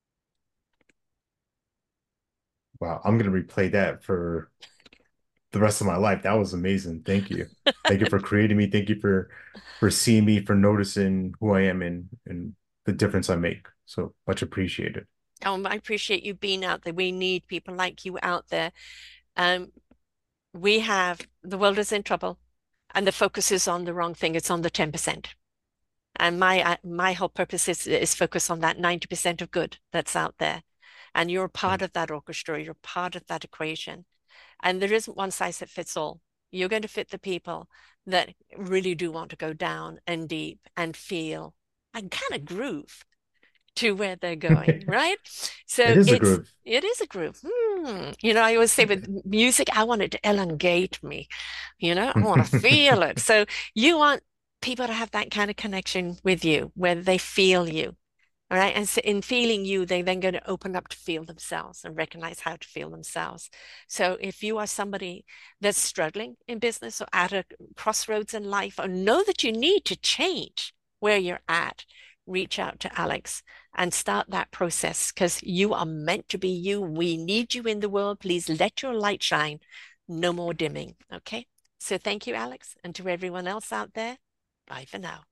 Wow, I'm gonna replay that for the rest of my life. That was amazing. Thank you. Thank you for creating me. Thank you for seeing me, for noticing who I am and the difference I make. So much appreciated. I appreciate you being out there. We need people like you out there. Um, we have the world is in trouble, and the focus is on the wrong thing. It's on the 10%. And my whole purpose is focus on that 90% of good that's out there. And you're part of that orchestra. You're part of that equation. And there isn't one size that fits all. You're going to fit the people that really do want to go down and deep and feel and kind of groove to where they're going, right? It So is a groove. it is a groove. You know, I always say with music, I want it to elongate me. You know, I want to feel it. So you want people to have that kind of connection with you, where they feel you. All right. And so in feeling you, they then going to open up to feel themselves and recognize how to feel themselves. So if you are somebody that's struggling in business or at a crossroads in life, or know that you need to change where you're at, reach out to Alex and start that process, because you are meant to be you. We need you in the world. Please let your light shine. No more dimming. Okay. So thank you, Alex. And to everyone else out there, bye for now.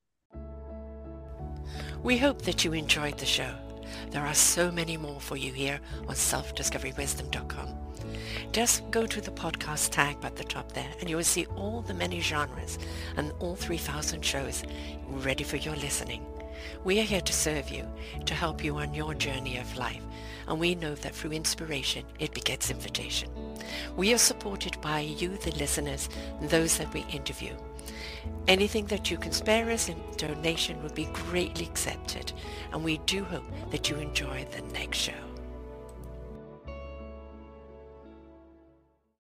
We hope that you enjoyed the show. There are so many more for you here on selfdiscoverywisdom.com. Just go to the podcast tab at the top there and you will see all the many genres and all 3,000 shows ready for your listening. We are here to serve you, to help you on your journey of life, and we know that through inspiration, it begets invitation. We are supported by you, the listeners, and those that we interview. Anything that you can spare us in donation would be greatly accepted, and we do hope that you enjoy the next show.